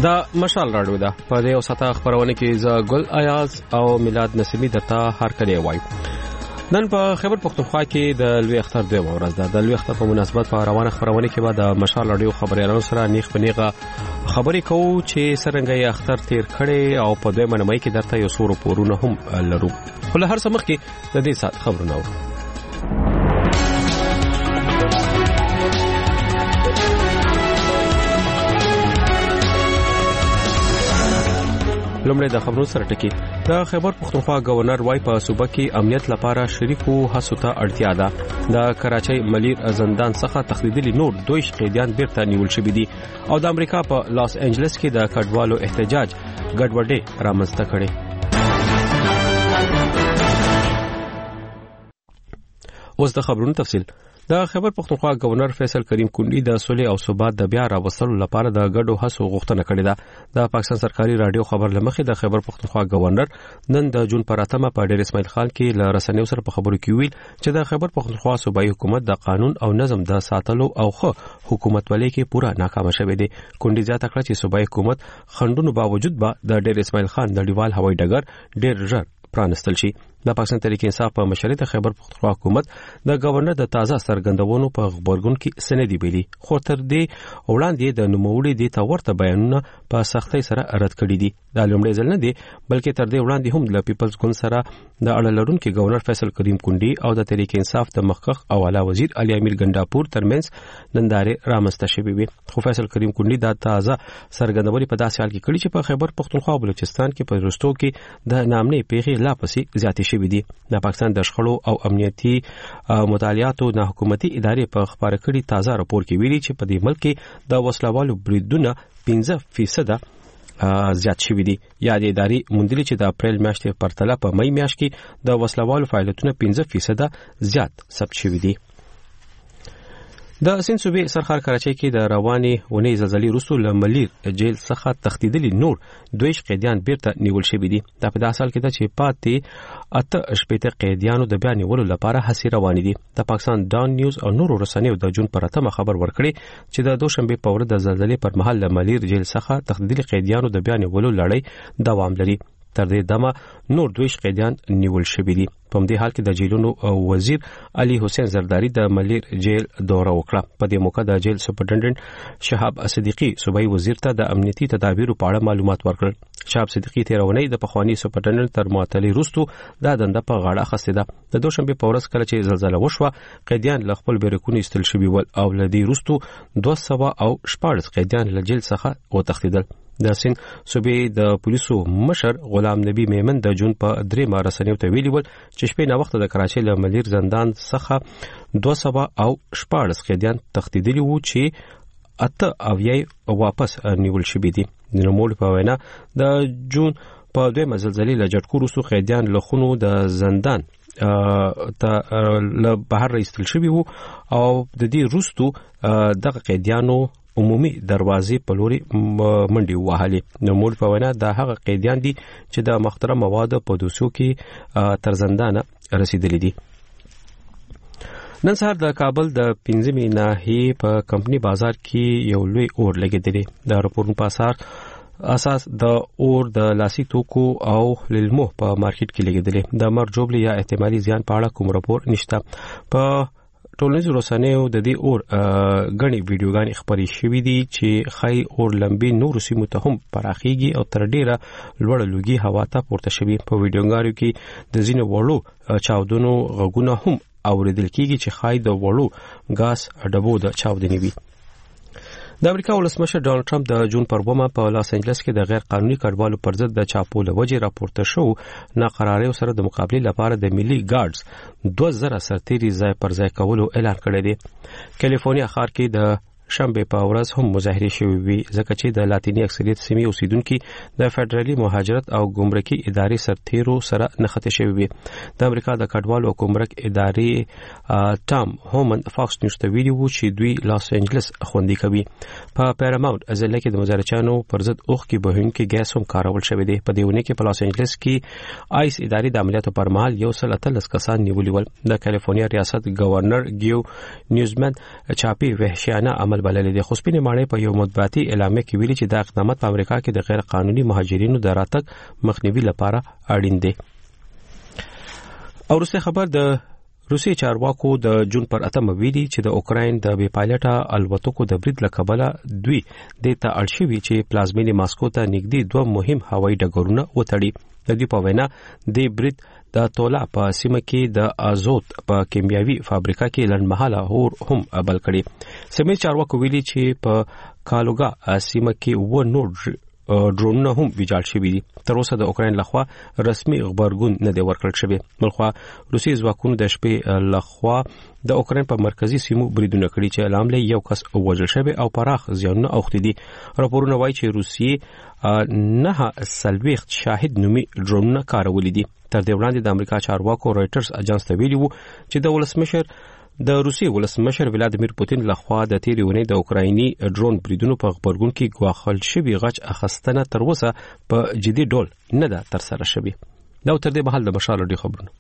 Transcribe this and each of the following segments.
دا مشال راډیو ده په دې اوساته خبرونه کې ز ګل ایاز او میلاد نسیمی دته هر کله وای نن په خیبر پختونخوا کې د لوی اختر دوه ورځ ده د لوی اختر په مناسبت په روانه خبرونه کې بعد مشال راډیو خبريالانو سره نیخ پنیغه خبرې کوو چې څنګه یې اختر تیر کړي او په دوه منمای کې درته یو سورو پورونه هم لرو خو له هر څه مخکې د دې سات خبرونه اورو لومړی د خبرونو سره ټکی د خیبر پختونخوا گورنر وای په صوبه کې امنیت لپاره شریکو هڅو ته اړتیا ده د کراچۍ ملیر زندان څخه تخلیدلي نور دوی قیدیان بیرته نیول شوي دي او د امریکا په لاس انجلس کې د کډوالو احتجاج ګډوډي رامنځته کړي اوس د خبرونو تفصیل د خیبر پختونخوا گورنر فیصل کریم کونډي د صلح او ثبات د بیا راوستلو لپاره د ګډو هڅو غوښتنه کړې ده د پاکستان سرکاري رادیو خبر لمخې د خیبر پختونخوا گورنر نن د جون پر 8 په ډیر اسماعیل خان کې ل رسنیو سره په خبرو کې ویل چې د خیبر پختونخوا صوبایي حکومت د قانون او نظم د ساتلو او خو حکومت ولې کې پورا ناکام شوه دي کونډي زیاته کړه چې صوبایي حکومت خندونو باوجود به د ډیر اسماعیل خان نړیوال هوایي ډګر ډیر ژر پرانستل شي د پاکستان تحریک انصاف په مشرۍ د خیبر پختونخوا حکومت د گورنر د تازه سرګندونو په خبرګون کې سندې ویلي خو تر دې وړاندې د نوموړي د تورته بیانونه په سختۍ سره رد کړي دي دا لومړی ځل نه دی بلکې تر دې وړاندې هم د پیپلز ګوند سره د اړه لرونکو گورنر فیصل کریم کونډي او د تحریک انصاف د مخکخ او اعلی وزیر علي امیر ګنداپور ترمنځ نندارې رامنځته شوې وي خو فیصل کریم کونډي د تازه سرګندونې په داسې حال کې کړي چې په خیبر پختونخوا او بلوچستان کې په رستو کې د نامنې پیښې لا پسې زیاتې شوې دي د پاکستان د شخړو او امنیتي مطالعاتو نه حکومتي ادارې په خبره کړي تازه راپور کې ویلي چې په دې ملک کې د وسلوالو بریدونه 15% زیات شوي دي یا د ادارې موندلي چې د اپریل میاشتې پرتله په مې میاشت کې د وسلوالو فعالیتونه 15% زیات ثبت شوي دي د سین صوبې سرخار کراچۍ کې د رواني ونې زلزلې وروسته له ملیر جیل څخه تښتېدلي نور دوی قیدیان بیرته نیول شوي دي دا په داسې حال کې ده چې پاتې 8 قیدیانو د بیا نیولو لپاره هڅې روانې دي د پاکستان ډان نیوز او نورو رسنیو د جون پر 8 خبر ورکړي چې د دوشنبه په ورځ د زلزلې پر مهال له ملیر جیل څخه تښتېدلي قیدیانو د بیا نیولو لړۍ دوام لري تر دې دمه نور دوی قیدیان نیول شوي دي په دې حال کې د جیلونو وزیر علي حسین زرداری د ملیر جیل دوره وکړه په دې موقع د جیل سپرډنټ شهاب صدیقي صوبایي وزیر ته د امنیتي تدابیرو په اړه معلومات ورکړل شهاب صدیقي تیرونی د پخوانی سپرډنټ تر معطلي وروسته د دنده په غاړه اخیسته ده د دوشنبه په ورځ کله چې زلزلہ وشوه قیدیان له خپل بیرکونو ایستل شوي ول او لدی وروسته 214 قیدیان له جیل څخه وتښتیدل د سین صوبې د پولیسو مشر غلام نبی میمن د جون په 3 رسنیو ته ویلي ول چې شپې نه وخت د کراچۍ له ملیر زندان څخه 214 قیدیان تښتېدلي وو چې 8 واپس نیول شوي دي د نوموړي په وینا د جون په 2 زلزلې له جټکو وروسته قیدیان له خونو د زندان ته له بهر ایستل شوي وو او د دې وروسته دغه قیدیانو عمومي دروازې په لوري منډي وهلې نو مول په وینا د هغه قیدیان دي چې د مخدره مواد په دوسیو کې تر زندانه رسیدلي دي نن سهار د کابل د 15 ناحیې په کمپنی بازار کې یو لوی اور لګیدلی د راپورونو په اساس د اور د لاسي توکو او للمو په مارکیټ کې لګیدلی د مرجوبلی یا احتمالي زیان په اړه کوم راپور نشته په ټولنیزو رسنیو د دې اور غني ویډیوګانې خبرې شوې دي چې خای اور لمبي نور سیمو ته هم پراخيږي او تر ډیره لوړ لوګي هوا ته پورته شوي په ویډیوګانو کې د زینو وړو چاودنو غږونه هم اوریدل کیږي چې خای د وړو غاز ډبو د چاودنې وي د امریکا ولسمشر ډونالد ټرمپ د جون پر 2 په لاس انجلس کې د غیر قانوني کډوالو پر ضد د چاپو له وجې راپورته شو ناقرارۍ سره د مقابله لپاره د ملي ګارډز 2000 سرتیري ځای پر ځای کولو اعلان کړی دی کالیفورنیا ښار کې د شنبه په ورځ هم مظاهره شوې وي ځکه چې د لاتینی اکثریت سیمې اوسیدونکو د فدرالي مهاجرت او ګمرکي ادارې سرتیرو سره نښته شوې وي د امریکا د کډوالو او ګمرک ادارې ټام هومن فاکس نیوز ته ویلي وو چې دوی لاس انجلس خوندي کوي په پیراماونت ازله کې د مظاهرچانو پر ضد اوخ کې بهونکي ګیس هم کارول شوې دي په دیونه کې په لاس انجلس کې آیس ادارې د عملیاتو پر مهال 113 کسان نیولي ول د کالیفورنیا ریاست گورنر ګیو نیوزمن چاپی وحشیانه عمل احتمال بللی دي. خو سپینې ماڼۍ په یو مطبوعاتي اعلامیه کې ویلي چې دا اقدامات په امریکا کې د غیر قانوني مهاجرینو د راتګ مخنیوي لپاره اړین دي. او روسي خبر د روسي چارواکو د جون پر 8 ویلي چې د اوکراین د بې پایلټه الوتکو د برید لکبله دوی د ته اړشوي چې پلازمینې ماسکو ته نږدې دوه مهم هوایي ډګرونه وتړي. د دې په وینا د برید د تولا په سیمه کې د ازوت په کیمیاوي فابریکه کې لنډمحاله اور هم بل کړي. سیمه چارواکو ویلي چې په کالوګا سیمه کې و نور ډرونونه هم ویجاړ شوي دي. تر اوسه د اوکراین لخوا رسمي خبرګون نه دی ورکړل شوی. بلخوا روسي ځواکونو د شپې لخوا د اوکراین په مرکزی سیمو بریدونه کړي چې علامه یو کس وژل شوی او پراخ زیانونه اوختي دي. راپورونه وایي چې روسي نه سلويخت شاهد نومي ډرونونه کارولي دي. تر دې وړاندې د امریکا چارواکو رائټرز اجانس ته ویلي وو چې د ولسمشر د روسي ولسمشر ولادیمیر پوتین لخوا د تیرې ونې د اوکرایني ډرون بریدونو په خبرګون کې ګواښل شوی غچ اخستنه تر اوسه په جدي ډول نه ده ترسره شوې. دا تر دې مهال د مشال ډي خبرونه.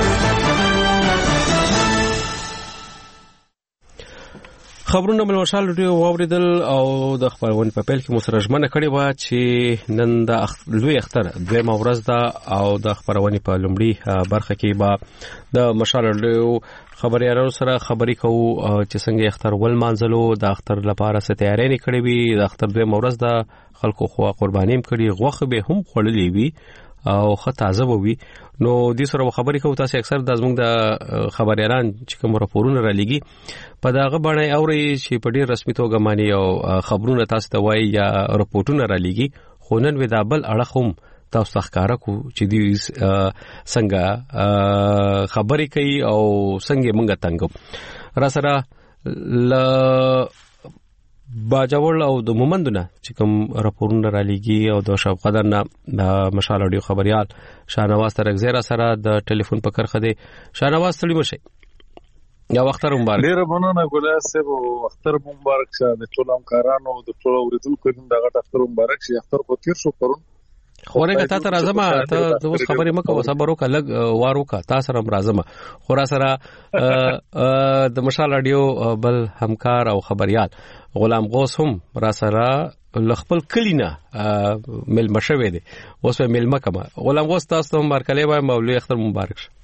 خبرونه مل مشال ډي واوریدل او د خبرونه په پیل کې مسرجمنه کړې و چې نن د لوی اختر دویمه ورځ ده او د خبرونه په لومړي برخه کې به د مشال ډي خبريالانو سره خبري کوو چې څنګه اختر ول مانځلو د اختر لپاره څه تیاری کړې وي. د اختر دویمه ورځ د خلکو خو قربانیم کړي غوښه به هم خړلې وي او خه تازه وي. نو د سره خبري کوو تاسو اکثر د زموږ د خبريالان چې کوم راپورونه را لګي په داغه باندې اوري چې په ډیر رسمي توګه مانی او خبرونه تاسو ته وایي یا راپورونه را لګي. خو نن ودا بل اړه هم تاسو ښکارا کو چې دی څنګه خبرې کوي او څنګه مونږ تنګو را سره ل باجوړ او د مومندونه چې کوم راپورونه را لګي او د شب قدرنا د مشال اډیو خبريال شاهنواز ترغزیرا سره د ټلیفون په کرخه دی. شاهنواز تړي مشه یا وختر مبارک. ډیر مننه ګلیا صاحب او وختر مبارک شه د ټول همکارانو د ټول اوریدونکو دغه وختر مبارک شه. اختر کو تیر شو پرون خورګه تا ته راځم ته د اوس خبرې مکو صبر وکړه لګ وارو کا تا سره راځم. خورا سره د مشال اډیو بل همکار او خبريال غلام غوث هم را سره لخپل کلینا مل مشوي دي. اوس په مل مکه غلام غوث تاسو هم مارکلې وای مولوی اختر مبارک شه.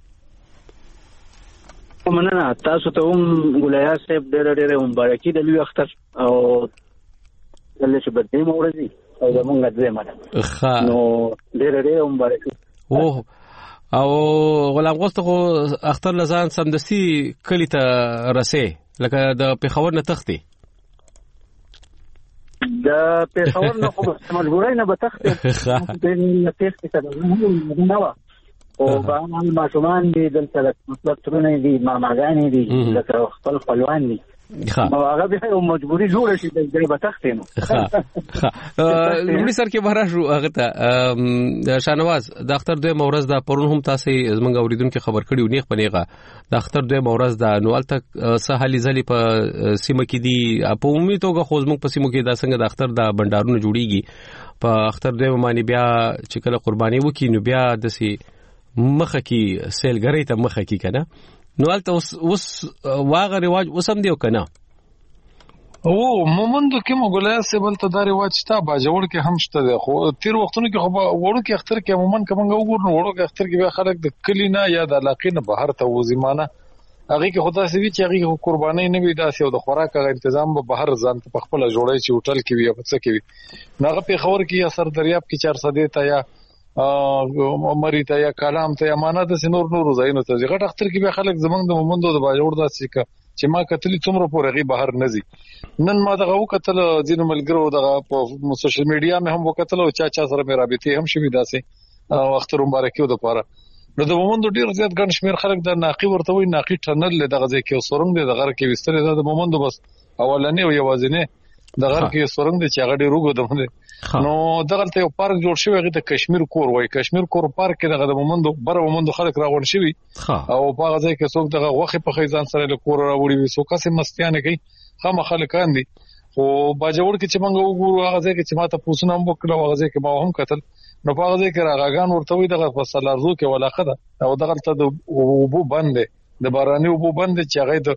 مننه تاسو ته هم ګولیا صاحب ډېر مبارکي د لوی اختر او دلته چې بده مورځي او زمونږ دې مننه نو ډېر مبارکي. او غلام غوث ته اختر لزان سمدسي کلی ته رسې لکه د پیښور نه تختی د پیښور نه خو مجبورای نه به تختی د تختی ته نه او باندې ماشومان دي دلته مطلب ترونه دي ماماګانی دي د خپل خپلوان دي او هغه به مجبوری جوړ شي د دې بتختینو. لومړي سر کې بهر شو هغه ته شاهنواز د اختر دوی مورز د پرون هم تاسو زمونږ اوریدونکو خبر کړیو نیغ پنیغه د اختر دوی مورز د نوال تک سهالي ځلې په سیمه کې دي په عمومي توګه خو زمونږ په سیمه کې د څنګه د اختر د بندارونو جوړیږي په اختر دوی باندې بیا چې کله قرباني وکي نو بیا د سي مخه کې سیلګری ته مخه کې کنه نو البته اوس واغه رواج وسم دیو کنه او مومندو کې مګولای سه بل ته دا رواج شته باجوړ کې هم شته دی. خو تیر وختونو کې خو وړو کې اختر کې عموما کومه وګورنو وړو کې اختر کې به خلک د کلینا یا د علاقې نه بهر ته وزمانه هغه کې خدا سوي چې هغه قرباني نه وي داسې او د خوراک غو تنظیم به بهر ځان په خپل جوړای چې هوټل کې وي او څه کې وي ناغه په خبر کې اثر دریاب کې 400 ته یا مریته یا کلام ته امانت سينور نور زاینو ته غټ اختر کې به خلک زمنګ د مومندو د باجوړ داسې چې ما کتلی څومره پورغي بهر نزي نن ما دغه وکتل ځینو ملګرو دغه په سوشل میډیا مې هم وکتل او چا سره مې رابطه هم شوي داسې اختر مبارکي د پاره نو د مومندو ډیر زیات ګڼ شمیر خلک د ناقي ورته وي ناقي ټنل دغه ځکه سورنګ د غر کې وستره د مومندو بس اولنې او یوازینه د غر کې سورنګ د چاغړي روغو دمه نو دغه ته یو پارک جوړ شوی هغه د کشمیر کور وای کشمیر کور پارک کې دغه د مومندو بر مومندو خلک راغون شوی او په هغه ځای کې څوک دغه وخت په خیزان سره له کور راوړي وي څوک سم مستیانه کوي خامہ خلکان دي خو باجوړ کې چې موږ وګورو هغه ځای کې چې ماته پوسونه هم وکړو هغه ځای کې ما هم قتل نو په هغه ځای کې راغاګان ورته وي دغه په سلارزو کې ولاخه ده او دغه ته د وبو بند د باراني وبو بند چې هغه د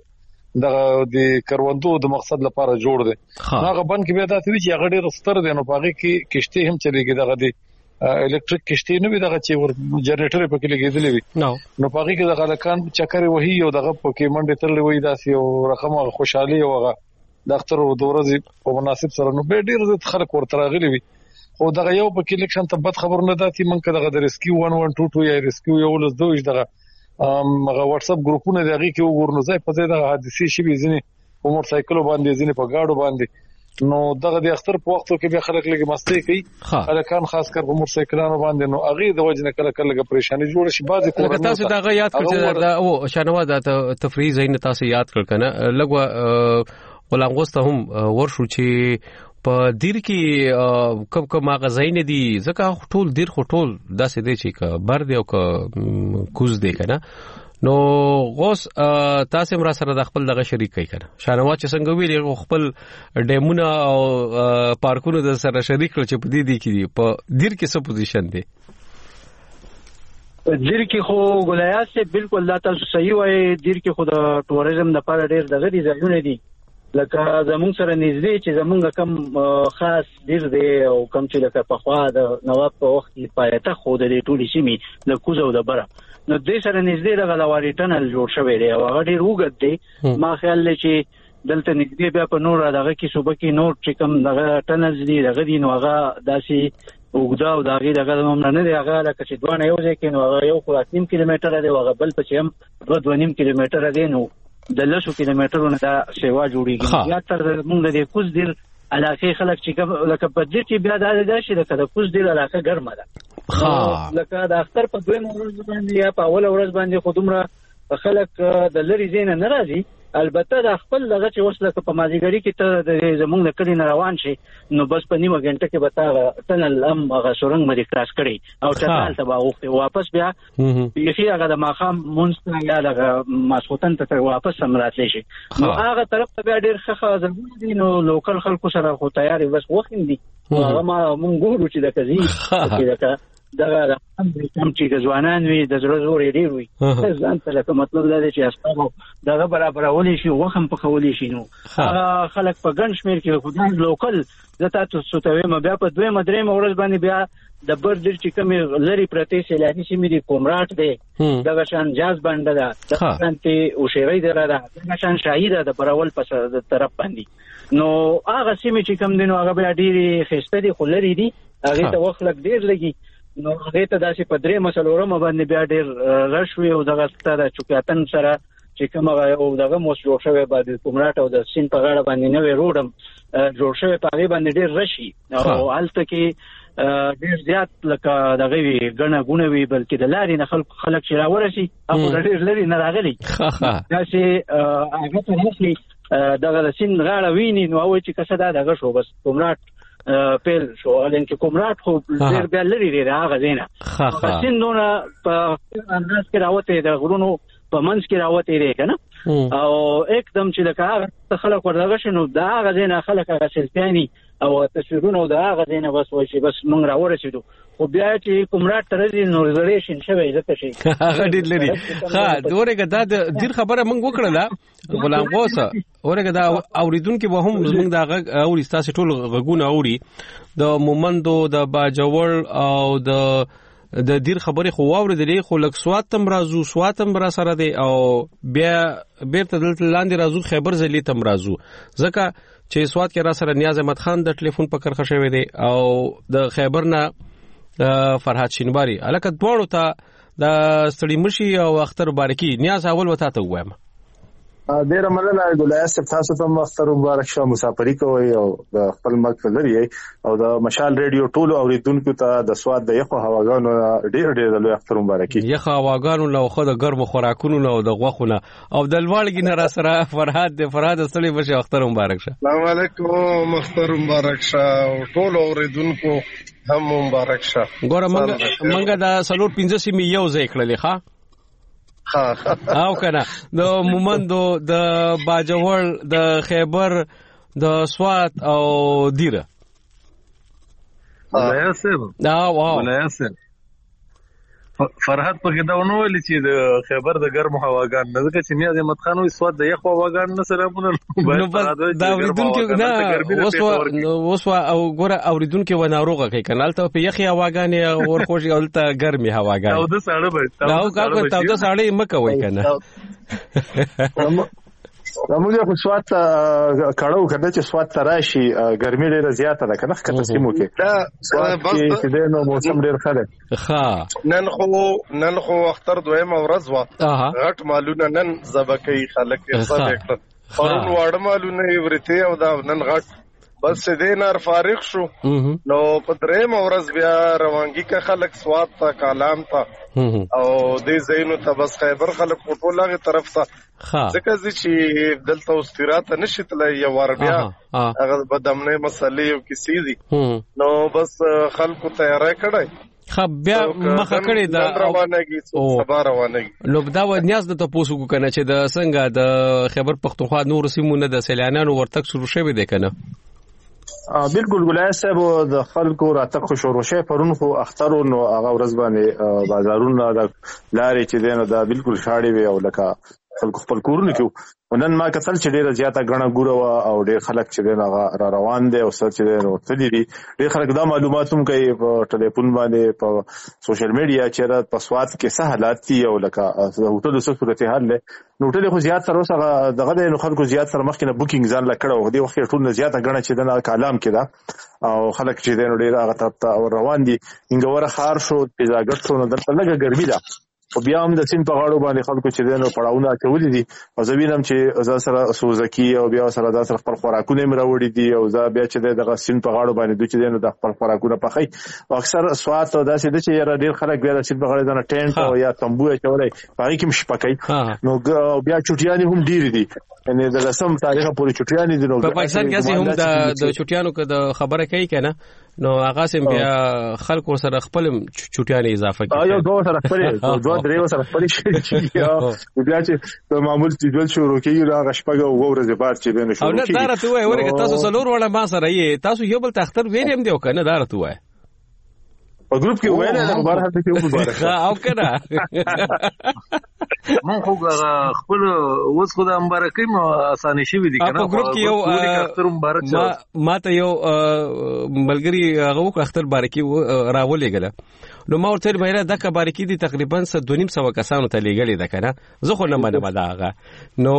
د کروندو د مقصد لپاره جوړ دی. هغه بند کې بیا داسې چې هغه ډېر ستر دی نو پاغي کې کشته هم چلیږي دغه دی الکتریک کشته نه وي دغه چې ور جنریټر په کې لګېدلې وي نو پاغي کې دغه لکان چکر وهي او دغه په کې منډه ترلې وي داسې او رقم خوشحالي او هغه د اختر او د ورځې په مناسب سره نو به ډېر خلک ورته راغلي وي. خو دغه یو په کې الیکشن ته بد خبر نه داتي منکه دغه د ریسکیو 1122 یا ریسکیو یو لز دوج دغه هغه واتس اپ ګروپونه دغه کې وګورنو ځای په دې دغه حادثه شي ځینې په موټر سایکل باندې ځینې په گاډو باندې نو دغه د اختر په وختو کې به خلک لګي مستی کوي الکان خاص کر په موټر سایکلانو باندې نو اغه د وجنه کله کله لګ پریشانی جوړ شي بعضی کورونه تاسو دغه یاد کړئ دا او شانواز د تفریح زین تاسو یاد کړ کنه لګوا ولانغوسته هم ورشو چې په دیر کې کم ماغزاین دي ځکه ټول دیر خو ټول داسې دی چې بر دی او کوز دی کنه نو غوس تاسو مرا سره د خپل دغه شریک کوي کنه شانوا چې څنګه ویل خپل ډیمونه او پارکونو د سره شریک کړ چې په دې دی کې په دیر کې څه پوزیشن دی دیر کې خو ګلایات سے بالکل لا تاسو صحیح وای دیر کې خو د ټوریزم لپاره ډېر دغه دي ځایونه دي لکه زمونږ سره نږدې چې زمونږ کم خاص ډیر دی او کم چې لکه په خوا د نواب په وخت کې پایته خو د ټولې سیمې له کوزه او د بره نو دې سره نږدې د غلواري ټنل جوړ شوی دی او هغه ډیر وګد دی ما خیال لري چې دلته نږدې بیا په نور دغه کې صوبه کې نور چې کم دغه ټنل دی دغه دی نو هغه داسې وګدا او دغه هم نه دی هغه لکه چې دوه یو ځای کې نو هغه یو 3 کیلومتره دی هغه بل په هم 2.5 کیلومتره دی نو د 100 کیلومترونو دا سیوا جوړیږي یا تر موږ د کوز دیر علاقه خلک چې لکه په دې کې بیا دا شي لکه د کوز دیر علاقه ګرمه ده لکه د اختر په دویم ورځ باندې یا په اول ورځ باندې خودمره خلک د لری زین نه راځي البته د خپل دغه چې وسله په مازیګری کې ته د زمونږ د کلی نه روان شي نو بس په نیمه غنټه کې به تا ټنل هم هغه سورنګ باندې کراس کړي او ټکال ته به واپس بیا یخي هغه د ماخام مونږ یا د ماسوتن ته واپس هم راتلی شي نو هغه طرف ته بیا ډیر ښه ځای دي نو لوکل خلکو سره خو تیاری بس وخت دي هغه ما مونږ ګورو چې د کزي دغه دغه هم چې ځوانان وي د زړه زور یې ډیر وي ځان ته لکه مطلب دا دی چې اسباب دغه برابرولې شي وخم په خولې شي نو خلک په ګڼ شمېر کې خدای لوکل زتا تاسو ته وایم بیا په دویمه درېمه ورځ باندې بیا د بردر چې کوم لری پرتی سیلانی سیمې دي کومراټ دی دغه شان جاز باندې ده دغه شان ته او شیرای دره ده دغه شان شاهیده د پرول په طرف باندې نو هغه سیمې چې کوم دینو هغه بیا ډیره خسته دي خلری دي هغه ته وخت لګ ډیر لګي نو هغه ته داسې په درې مسلورم باندې بیا ډیر رشوي او دغه ستاره چوکاتن سره چې کوم او دغه موس جوړ شوی باندې کومراټ او د سین په غاړه باندې نوې روډم جوړ شوی په هغه باندې ډیر رشي او حالت کې ډیر زیات لکه دغه وی غنه غونه وی بلکې د لارې نه خلک چې راورسي هغه ډیر لري نه راغلي داسې هغه ته هیڅ دغه سین غاړه ویني نو او چې کسه دا دغه شو بس کومراټ پیل شو لکه چې کومراټ خو ډیر بیا لري دی هغه زینه سیندونه په انداز کې راوته د غرونو په منځ کې راوته دی کنه او एकदम چې لکه هغه خلک ورغه شنو دا هغه زینه خلک هغه سلطانی او تصویرونه دا هغه زینه بس وای شي بس مونږ راورسېدو خو بیا چې کومراټ ترځي نو ریزرவேشن شوی ځکه شي هغه ډیر لري دورګه دا د ډیر خبره مونږ وکړه غلام غوسه اورګه دا اوریدونکو به هم مونږ دا اوري تاسو ټول غږونه اوري د مومندو د باجوړ او د دیر خبره خو واوریدلې خو لک سواتم رازو سواتم را سره دی او بیا بیرته دلته لاندې رازو خیبر زلی تم رازو ځکه چې سوات کې را سره نیاز احمد خان د ټلیفون په کرخه شوی دی او د خیبر نه فرحات شینواری الکه دوړو ته د ستړي مشي او اختر مبارکي نیاز اول وتا ته وایم ډیر مننه ګلایس تاسو ته اختر مبارک شه مسافری کوي او د خپل ملک لري او د مشال ریډیو ټولو اوریدونکو ته د سواد د یخو هواګانو ډیر د لوی اختر مبارکي یخو هواګانو له خو د ګرم خوراکونو او د غوخونه او د لوړګي نه را سره فرحات ستړي بشه اختر مبارک شه السلام علیکم اختر مبارک شه ټولو اوریدونکو هم مبارک شه ګوره منګه د سلور 15 سیمې یو ځای کړلې ښا او کنه د مومندو د باجوړ د خیبر د سوات او دیره ولایسه دا واو ولایسه فرحت پکې دا ونه ویل چې د خیبر د ګرم هواګان نه ځکه چې نیاز احمد خان وي سواد د یخ هواګان نه سره مونږ دا اوریدونکو نه اوس او ګوره اوریدونکو و ناروغه کوي کنال ته په یخي هواګان ورخوږي اولته ګرمي هواګان او د ساړه به دا او کاکو ته د ساړې مکه وای کنه موږ په سواد کړهو کړه چې سواد تراشي ګرمي ډیره زیاته ده کنه کته سیمو کې دا بس چې دنو موسم ډیر ښه ده ښه نن خو اختر دویم ورځ وا غټ مالونه نن زبکې خلک یې څه وکړ پرون واړه مالونه یې ورته او دا نن غټ بس دینار فارغ شو نو په دریم ورځ بیا روانګي کا خلک سواد تا کالام تا او دې زینو ته بس خیبر خلک ټول هغه طرف ته ځکه چې دلته استراحت نشیتله یو ور بیا هغه بدمنه مسلې او کیسې دي نو بس خلکو تیارای کړای بیا مخه کړی دا روانګي سبا روانګي نو دا و نیاز د تاسو کو کنه چې د څنګه د خیبر پختونخوا نور سیمونه د سیلانانو ورتک شروع شوه دي کنه بالکل ګلای صاحب د خلکو راتګ شروع شوه پرون خو اخترو نو هغه ورځ باندې بازارونه د لارې چې دینه دا بالکل شاړې وي او لکه خلکو خپل کورونه کې ونن ما کتل چې ډیره زیاته غڼه ګوره او ډیر خلک چې دغه را روان دي او سره چې نو تللی دي ډیر خلک دا معلومات هم کوي په ټلیفون باندې په سوشل میډیا چې را په سواد کې څه حالات دي او لکه هوټل څه صورت حال له نو ټول خو زیات تر اوسه دغه د خلکو زیات تر مخکې نه بوکینګ ځان لکړو دی وخت ټول زیاته غڼه چې دغه کالام کې دا او خلک چې دغه ډیر هغه طرف ته روان دي انګوره خار شو پیزاګټ شو نو دلته لږه ګرمي ده او بیا هم د سین په غاړو باندې خلکو چې دنه پړاوونه کوي دي او زوینم چې ځا سره سوزکی او بیا سره د خپل خوراکونه مروړي دي او ځا بیا چې دغه سین په غاړو باندې دوی چې دنه د خپل خوراکونه پخای او اکثر سواد او داسې د چې ډیر خلک بیا د سین په غاړو دنه ټینټ او یا تمبو چولای پای کې مش پکای نو بیا چټیانی هم ډیر دي یعنی د لسم تاریخ پورې چټیانی دي نو په پاکستان کې هم د چټیانو کې د خبره کوي کنه نو هغه سم بیا خلکو سره خپل چټیانی اضافه کوي یو دوه سره خپل دوه درې سره خپل شي بیا چې د معمول تجل شروع کیږي راغ شپږ او ورځې بعد چې بینه شروع کیږي او نه دارته وای ورګه تاسو څلور وړه ما سره یې تاسو یو بل تختر ویلیم دی او کنه دارته وای په ګروپ کې وایي نه مبارک دې په مبارک او کنه مون خو خپل وڅ خدای مبارکي مو اسانه شي وي دي کنه په ګروپ کې یو اختر مبارک ما ته یو ملګری هغه اختر مبارکي راولېګل نو ما ورته ویل دا کبارکی دي تقریبا 2.5 کسانو ته لګلې ده کنه زه خو نه منم دا هغه نو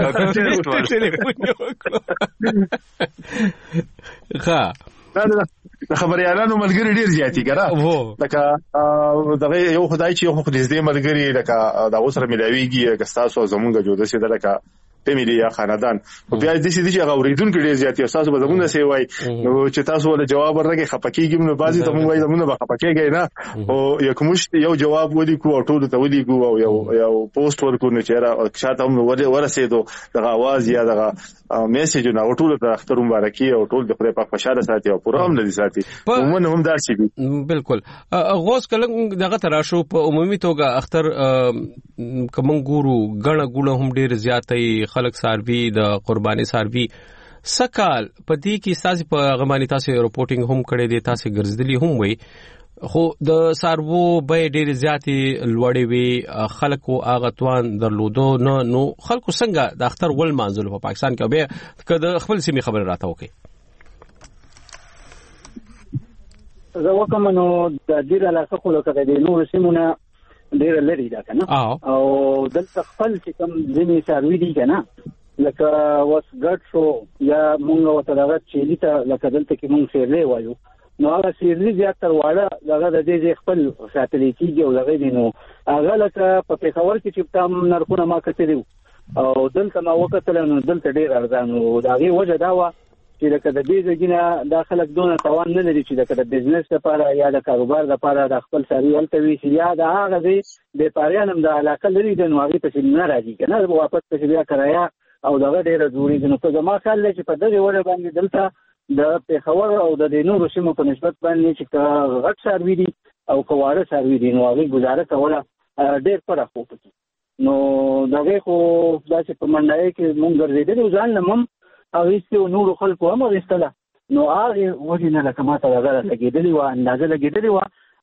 ښه د خبريالانو ملګری ډیر زیاتی ګره لکه دغه یو خدای چې یو خو دې ملګری لکه دا اوسره ملاویږي که تاسو زمونږ جوړه سي لکه فیملی یا خاندان او بیا د دې چې هغه اوریدونکو ډیر زیاتی تاسو به زمونږ سي وای نو چې تاسو ول جواب ورکړي خپکیږي نو بازي ته مونږ وای زمونږ به خپکیږي نه او یو جواب ودی کو او ټول ته ودی کو او یو پوسټ ورکو نه چیرې شاته هم ورسېدو دغه आवाज یا دغه میسج نو ټول ته اختر مبارکي او ټول د خپل په خوشاله ساتي او پروګرام نه دي ساتي عموما هم داسې دي بالکل غوس کله دغه تراشو په عمومي توګه اختر کوم ګورو غړ ګړه هم ډیر زیاتې خلک ساروي د قرباني ساروي سکال په دې کې ساسي په غماني تاسو رپورټینګ هم کړی دی تاسو ګرځدلی هم وي خو د ساربو به ډیر زیاتې لوړې وي خلکو اغتوان درلودو نو خلکو څنګه د اختر ول منځل په پاکستان کې به کده خپل سیمه خبر راته وکي زه وکم نو د دې علاقه خو لکه د نور سیمونه ډیر لري دا کنه او دلته خپل چې کوم ځینې ساروي دي کنه لکه وسګټ شو یا مونږ وته دغه چيلي ته لکه دلته کې مونږ سیرلې وایو نو هغه سیرلې زیات تر واړه دغه د دې خپل ساتلې کیږي او دغه دي نو هغه لکه په پیښور کې چې تام نرخونه ما کتلې او دلته ما وکتل نو دلته ډیر ارزان او دغه وجه دا و چې لکه د دې ځګنه داخله دونه توان نه لري چې د بزنس لپاره یا د کاروبار لپاره د خپل ساري التوي چې یا د هغه دې د پاریانم د علاقه لري د نوغي په سیمه راځي کنه واپس په بیا کرایا او دغه ډیره ضروري ده نو په ما خیال چې په دغه وړ باندې دلته د پیښور او د نورو سیمو په نسبت باندې چې غټ ساروي دي او کواره ساروي دي نو هغه گزاره کوله ډیر فرق وکړي نو دغه خو داسې په منډای کې مونږ ګرځېدل ځان لمم او هیڅ نور خلکو هم غوښتله نو هغه وجه نه لکه ماته هغه لګېدلی و اندازه لګېدلی و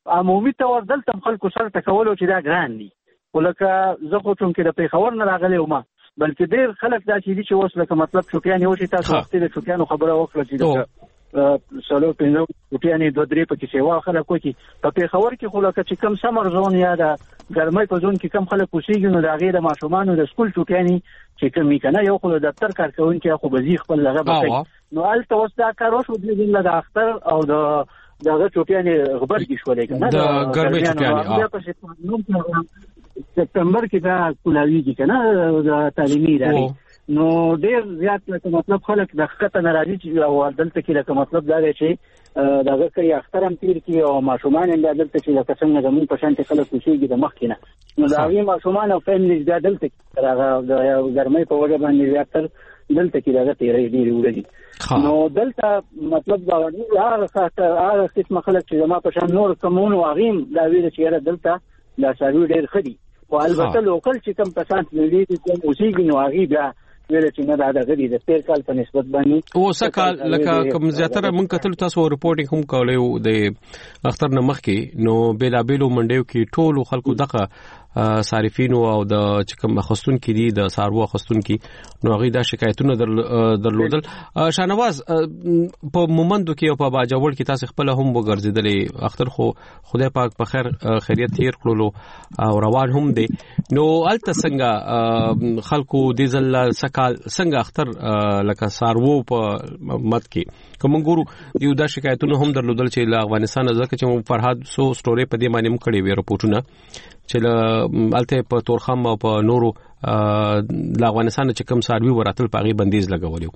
عمومي تور دلته خلکو سره تکولو چې دا ګران دي ولکه زه خو څنګه د پیښور نه راغلی وم بلکې ډېر خلک دا چې دي چې اوس لکه مطلب چوټیانې وشي تاسو وخت د چوټیانو خبره وکړه چې سلو پنځه چوټیانې 2-3 پکې سیوا خلک کوي په پیښور کې خو لکه چې کم سمر زون یا د ګرمۍ په زون کې کم خلک اوسېږي نو د هغې د ماشومانو د سکول چوټیانې چې کمې که نه یو خو د دفتر کارکوونکي خو به ځي خپل هغه به کوي نو هلته اوس دا کار وشو د اختر او د دغه چوټیانې غبرګې شولې که نه د ګرمۍ چوټیانې سپتمبر کې دا کولاویږي که نه د تعلیمي ادارې نو ډېر زیات لکه مطلب خلک د ښکته نه راځي او دلته کې لکه مطلب دا دی چې دغه کوي اختر هم تېر کړي او ماشومان هم بیا دلته چې لکه څنګه زموږ په شانتې خلک اوسېږي د مخکې نه نو د هغې ماشومان او فیملیز بیا دلته هغه د ګرمۍ په وجه باندې زیاتر دلته کې دغه تېروي ډېرې ورځې نو دلته مطلب هغه قسمه خلک چې زما په شان نور کمون او هغې هم دا ویله چې یاره دلته دا څاروي ډېر ښه دي خو البته لوکل چې کوم کسان تللي دي کوم اوسېږي نو هغې بیا ویل چې نه دا دغه دي د تېر کال په نسبت باندې اوسه کال لکه کوم زیاتره موږ کتلو تاسو رپورټینګ هم کولی و د اختر نه مخکې نو بېلابېلو منډیو کې ټولو خلکو دغه صارفینو او د چې کوم اخستونکي دي د څاروو اخستونکي نو هغوی دا شکایتونه درلودل شاهنواز په مومندو کې او په باجوړ کې تاسو خپله هم وګرځېدلې اختر خو خدای پاک په خیر خیریت تېر کړلو او روان هم دی نو هلته څنګه خلکو دې ځل سکال څنګه اختر لکه څاروو په مد کې که موږ ګورو یو دا شکایتونه هم درلودل چې له افغانستانه ځکه چې فرهاد سو سټورۍ په دې باندې هم کړې وې رپورټونه چې هلته په تورخم او په نورو له افغانستانه چې کوم څاروي وراتل په هغې بندیز لګولی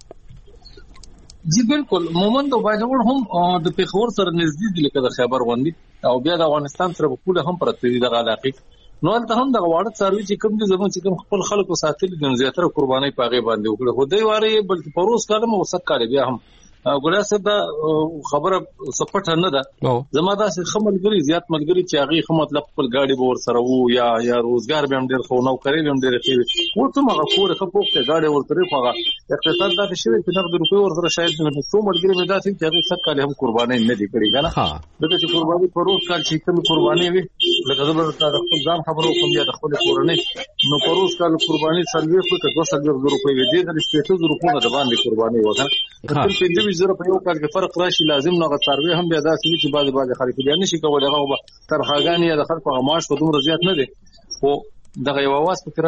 جی بالکل مومند او باجوړ هم د پیښور سره نږدې دي لکه د خیبر غوندې او بیا د افغانستان سره په پوله هم پرته دي دغه علاقې نو هلته هم دغه واړه څاروي چې کوم دي زموږ چې کوم خپل خلکو ساتلي دي نو زیاتره قربانۍ په هغې باندې وکړه خو دی وارې بلکې پروس کال هم او سږ کال بیا هم ګلیا صاحب دا خبره سپټه نه ده زما داسې ښه ملګري زیات ملګري چې هغې ښه مطلب خپل ګاډي به ورسره وو یا روزګار به هم ډېر ښه و نوکرۍ به هم ډېرې ښې وې اوس هم هغه کور یې ښه پوخ دی ګاډی ورسره خو هغه اقتصاد داسې شوی چې نغدې روپۍ ورسره شاید څو ملګري مې داسې چې هغې سږ کال هم قربانۍ نه دي کړې که نه ځکه چې قرباني په روز کال چې کومې قربانۍ وي لکه زه به درته د خپل ځان خبره وکړم یا د خپلې کورنۍ نو په روز کال قرباني 40 وي که 240 روپۍ وي دې ځلې 80 روپونه د باندې قربانۍ وه که نه 25 په یو کال کې فرق راشي لازم نو هغه څاروي هم بیا داسې وي چې بعضې خلک بیا نشي کولی هغه به تنخواګانې یا د خلکو هغه معاش به دومره زیات نه دی خو دغه یو اواز پکې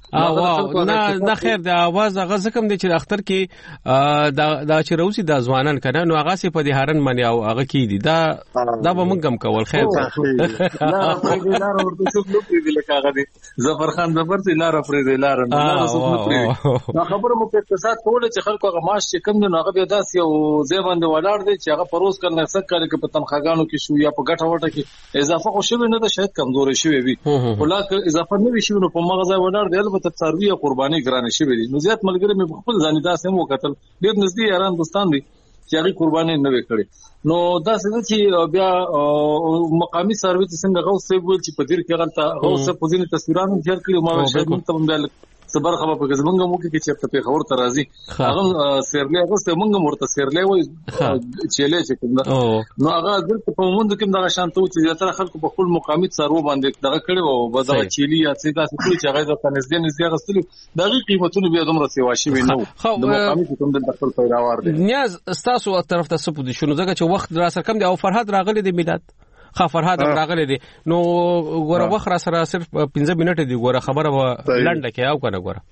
نه خیر د اواز هغه ځکه دی چې د اختر کې دا چې روزي د ځوانان کنه نو هغه سي په دې هارن باندې او هغه کې دي دا به موږ هم کول خیر نه په دې لار ورته څوک نو پری لکه هغه دي ظفر خان ظفر سي لار پری دي لار نه څوک نو پری نو خبره مو په اقتصاد کوله چې خلکو هغه معاش چې کم نه هغه به داسې او ځای باندې ولاړ دي چې هغه پروس کړي نه سک کړي په تنخواګانو کې شو یا په ګټه وټه کې اضافه خو شوی نه ده شاید کمزوري شوی وي ولکه اضافه نه وي شو نو په مغزه ولاړ دی البته څاروي او قرباني ګرانه شوی دي نو زیات ملګری مې خپل ځاني داسې مو کتل ډېر نږدې یاران دوستان دي چې هغه قرباني نه وکړي نو دا څه چې بیا مقامي څاروي څنګه غوث صاحب ویل چې په دې کې غلطه غوث صاحب په ځینې تصویرانو ځل کړي ما شاید موږ ته بیا صبر خبر په زمونږ مو کې چې په خبر ته راځي هغه سیرلې هغه مونږ مرته سیرلې وای چيلې چې کوم نو هغه دلته په موند کې دغه شانته چې زیاتره خلکو په خپل مقامي څارو باندې دغه کړي وو بدغه چيلي یا څه داسې کړي چې هغه د نږدې غستلو دغه قیمتونه بیا دومره سیوا شي وینو د مقامي کوم د خپل پیداوار دي نیاز تاسو طرف ته سپو دي شنو ځکه چې وخت را سره کم دی او فرهاد راغلی دی میلاد فرهاد راغلی دی نو ګوره وخت را سره صرف 15 منټه دی ګوره خبره لنډه کې او کنه ګوره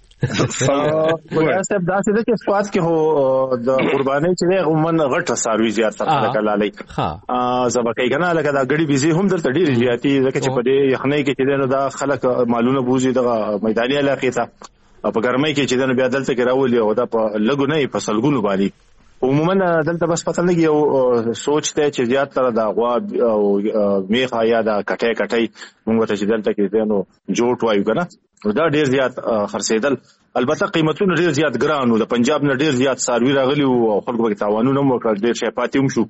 ګوره صاحب دا څه چې سواد کې هو د قربانۍ چې عموما غټه څاروي زیات سره کلالي زبکې کنه لکه دا غړي بيزي هم درته ډېری زیاتی ځکه چې په دې یخنۍ کې چې دا خلک مالونه بوزي د میداني علاقې ته په ګرمۍ کې چې بیا دلته کې راولي او دا په لګو نه په سلګونو باندې عموما دلته بس پته لګي او سوچته چې زیات تر دا غوا او میخه یا دا کټي موږ ته چې دلته کې نو جوړ وایو کنه دا ډیر زیات خرڅېدل البته قیمتونه ډیر زیات ګران او د پنجاب نه ډیر زیات څاروي راغلي او خلکو په تاوانونه مو کړ ډیر شي پاتې هم شو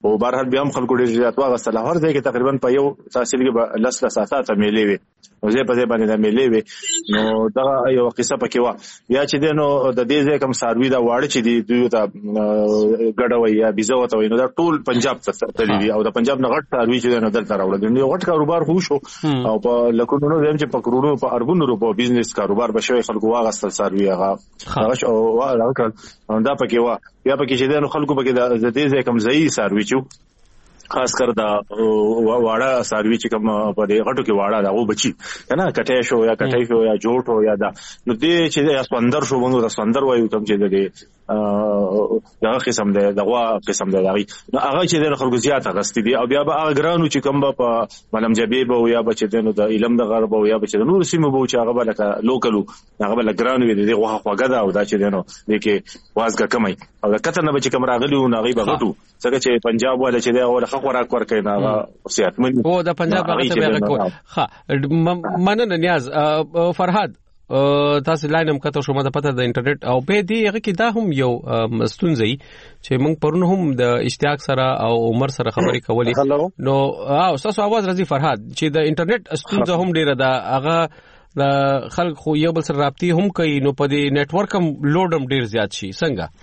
او بهرحال بیا هم خلکو ډیر زیات واغستل هر ځای کې تقریبا په یو تحصیل کې لس لساتات میلې وي او زه په دې باندې د میلې وي نو دا یو قصه پکې و بیا چې دنو د دې ځای کوم ساروي دا واړه چې دی دوی ته ګډوي یا بيزو ته نو دا ټول پنجاب ته تللی او د پنجاب نه غټ ساروي چې نو دلته راوړل نو غټ کاروبار خو شو او په لکونو زم چې په کرونو په اربونو روپو بزنس کاروبار بشوي خلکو واغستل ساروي هغه او راکړل دا پکې و یا پکې چې دنو خلکو پکې د دې ځای کوم ځای ساروي چې خاص کر دا واړه ساروي چې کوم په دې غټو کې واړه دا و بچي کنه کټې شو یا کټې شو یا جوړ شو یا دا نو دې چې یا سوندر شو موږ د سوندر وایو کوم چې دې دا قسم دی دغه قسم دی نو هغه چې د خلکو زیات غستې دي او بیا به هغه ګرانو چې کوم په ملم جبیب او یا بچ دینو د علم د غرب او یا بچ د نور سیمو بو چې هغه بلکه لوکلو هغه بل ګرانو دي دغه خوګه دا او دا چې دینو د کې وازګه کمای او د کتر نه بچ کوم راغلی او نغې بغټو څنګه چې پنجاب ولا چې دا خو خوراک ورکړي نه صحتمن او د پنجاب هغه ته به کو ها مننه نیاز فرهاد تاسو لاینم کته شو مده پته د انټرنیټ او په دې هغه کې دا هم یو مستونزي چې موږ پرونه هم د اشتیاق سره او عمر سره خبرې کولې نو تاسو आवाज راځي فرهاد چې د انټرنیټ استونزه هم ډیره ده هغه د خلک خو یو بل سره رابطي هم کوي نو په دې نتورک هم لوډ هم ډیر زیات شي څنګه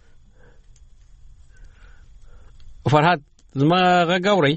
فرهاد زما غاوري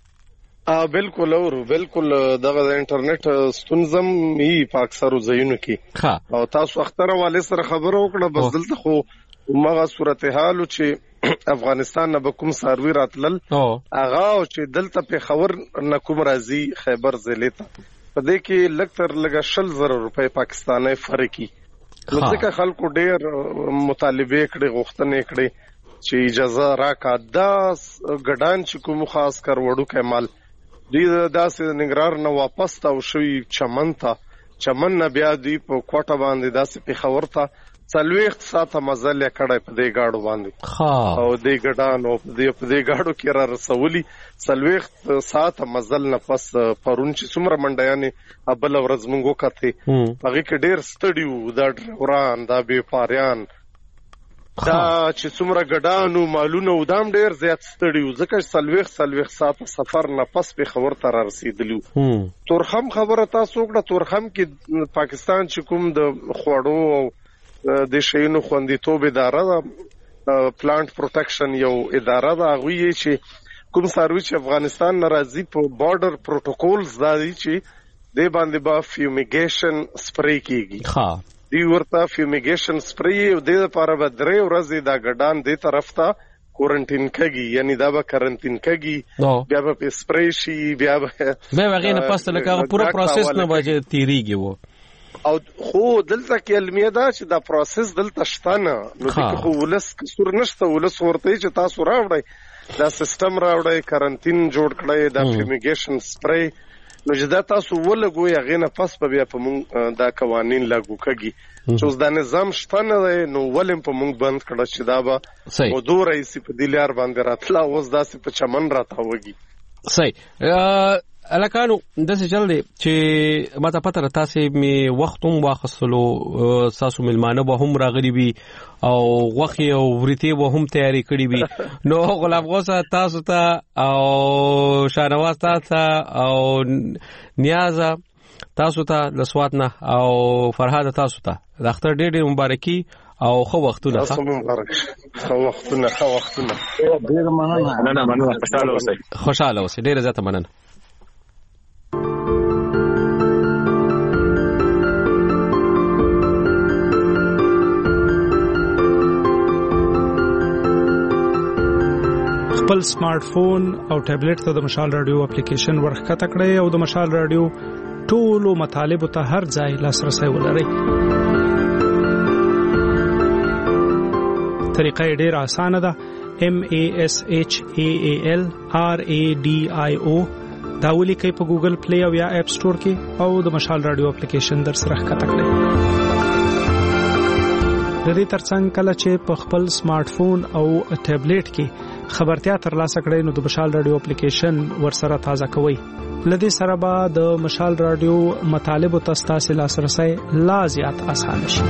بالکل دغه د انټرنیټ ستونزم هی په اکثرو ځایونو کې او تاسو اختره والے سره خبرو وکړه بس دلته خو مغه صورتحال چې افغانستان نه کوم ساروي راتلل اغه او چې دلته په خبر نکوم راځي خیبر ضلع ته په دې کې لکتر لګه 100,000 روپے پاکستاني فرقي نو ځکه خلکو ډېر مطالبه کړي غوښتنې کړي چې اجازه راکا دا ګډان چې کوم خاص کر وړو کمال دوی داسې نګرار نه واپس تاو شوی چمن نه بیا دوی په کوټه باندې داسې په خبر ته څلويخت ساته مزل کړه په دې گاډو باندې او دې ګډان او دې گاډو کې را رسولي څلويخت ساته مزل نه پس پرون چې څومره منډیانې ابل ورځ مونږ وکړه هغه کې ډېر ستړیو دا ډرایوران دا بي پاریان دا چې څومره ګډانو مالونه ودام ډیر زیات ستړیو ځکه سلويخ ساعت سفر نه پس په خبر تر رسیدلو تورخم خبره تاسو وکړه تورخم کې پاکستان چې کوم د خوړو او د شینو خوندیتوب اداره پلانټ پروټیکشن یو اداره دا غوي چې کوم سروي چې افغانستان ناراضي په بارډر پروتوکولز دا دي چې د باندې با فیومیګیشن سپری کیږي دی ورته فیومیګیشن سپری او د لپاره به 3 ورځې دا ګډان دی طرف ته کوارنټین کږي یعنی دا به کرنټین کږي بیا به سپری شي بیا به غینه پاسته لکه پورا پروسس نه باندې تیریږي وو او خو دلته کې علمي دا چې دا پروسس دلته شته نه نو د خو ولس کسور نشته ولس ورته چې تاسو راوړئ دا سیستم راوړئ کرنټین جوړ کړئ دا فیومیګیشن سپری نو چې دا تاسو ولګوي هغه نه پس په بیا په مونږ دا قوانين لاګو کړي چې اوس دا نظام شته نه نو ولیم په مونږ بند کړه چې دا به موضوع رئیس په دلار باندې راتلا اوس داسې په چمن راته وږي صحیح الکانو داسې چل دی چې ماته پته را تاسې می وختوم واخصلو تاسو ملمانه به هم راغلي وي او غوښې او وريتې به هم تیاری کړې وي نو غلام غوسه تاسو ته او شاهنواز تاسو او نیاز تاسو ته د سوات نه او فرهاد تاسو ته د اختر ډېر مبارکي او خو وختونه خو وختونه ډېر مننه خوشاله اوسئ ډېر زیاته مننه خپل سمارټ فون او ټابلیټ ته د مشال رادیو اپلیکیشن ورخکته کړئ او د مشال رادیو ټولو مطالبه ته هر ځای لاسرسي ولرئ. طریقه ډېر اسانه ده. MASHAAL RADIO دا ولیکئ په ګوګل پلی او یا اپ سٹور کې او د مشال رادیو اپلیکیشن در سره ښکته کړئ. د دې ترڅنګ کله چې په خپل سمارټ فون او ټابلیټ کې خبرتیا ترلاسه کړئ نو د مشال رادیو اپلیکیشن ورسره تازه کوئ. لدې سره به د مشال رادیو مطالب او تاسو لاسرسي لا زیات اسانه شي.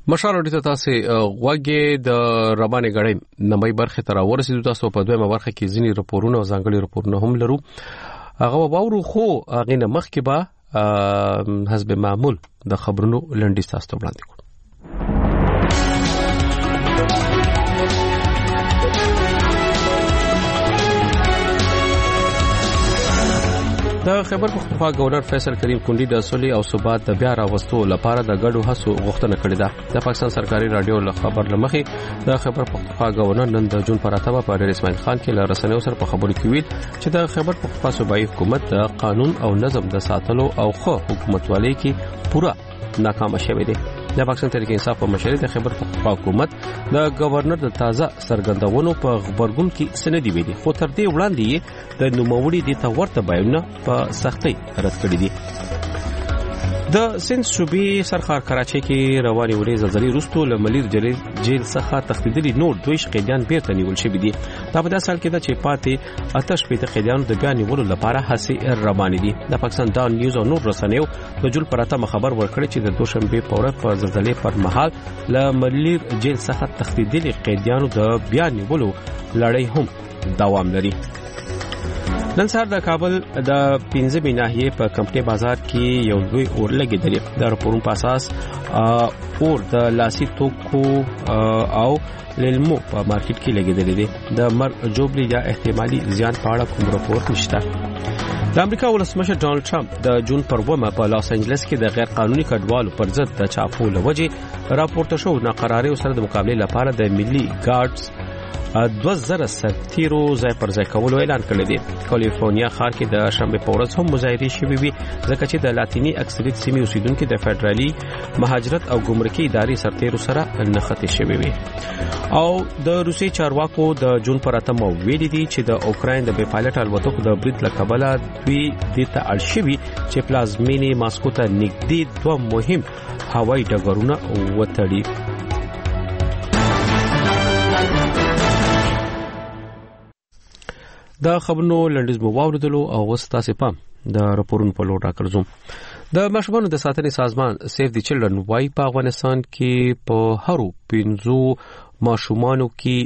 مشال اړیته تاسو واګه د ربانې غړې نمبر برخه تر ورسېدو تاسو په دویمه برخه کې ځینی راپورونه او ځانګړي راپورونه هم لرو هغه باورو خو هغه نه مخکې به حسب معمول د خبرونو لنډی تاسو ته وړاندې کوم د خیبر پختونخوا گورنر فیصل کریم کونډي د سولې او ثبات د بیا راوستو لپاره د ګډو هڅو غوښتنه کړې ده د پاکستان سرکاري رادیو له خبر لمخې د خیبر پختونخوا گورنر نن د جون پراتبه په ډېر اسماعیل خان کې له رسنیو سره په خبرو کې ویل چې د خیبر پختونخوا صوبایي حکومت د قانون او نظم د ساتلو او خو حکومتوالۍ کې پورا ناکام شوی دی د پاکستان تحریک انصاف په مشرۍ د خیبر پختونخوا حکومت د گورنر د تازه سرګندونو په خبرګون کې سندې ویلي خو تر دې وړاندې د نوموړي د تورته بیانونه په سختۍ رد کړی دي د سند صوبې سرخار کراچۍ کې رواني ورې زلزلې وروسته له ملیر جیل څخه تښتېدلي نور 2 قیدیان بیرته نیول شوي دي دا په داسې حال کې ده چې پاتې آتش پیته قیدیانو د بیا نیولو لپاره هڅې روانې دي د پاکستان ډان نیوز او نور رسنیو د جول پراتمه خبر ورکړی چې د دوشنبه په ورځ په زلزلې پر مهال له ملیر جیل څخه تښتېدلي قیدیانو د بیا نیولو لړۍ هم دوام لري نن سهار د کابل د 15 ناحیه په کمپټي بازار کې یو لوی اور لګیدلی د راپورونو په اساس اور د لاسي توکو او للمو په مارکیټ کې لګیدلی دی د مرګ جوړلی یا احتمالي زیان په اړه کوم راپور نشته د امریکا ولسمشر ډانلډ ټرمپ د جون پر 2 په لاس انجلس کې د غیر قانوني کډوالو پر ضد د چاپو لوجه راپورته شو ناقراری سره د مقابله لپاره د ملي ګارډز 2000 سرتیرو ځای پر ځای کولو اعلان کړی دی کالیفورنیا ښار کې د شنبه په ورځ هم مظاهرې شوې وي ځکه چې د لاتینی اکثریت سیمې اوسیدونکو د فدرالي مهاجرت او ګمرکي ادارې سرتیرو سره نښتې شوې وي او د روسي چارواکو د جون پر اتمه ویلي دي چې د اوکراین د بې پایلټ الوتکو د برید لکبله دوی د تعالشوي چې پلازمینې ماسکو ته نږدې 2 مهم هوایي ډګرونه وتړي د خبرونو لنډیز مو واوریدلو او وستاسې پام د راپورونو په لور راکړم د ماشومانو د ساتنې سازمان سیف دی چلډرن وايي په افغانستان کې په هرو 15 ماشومانو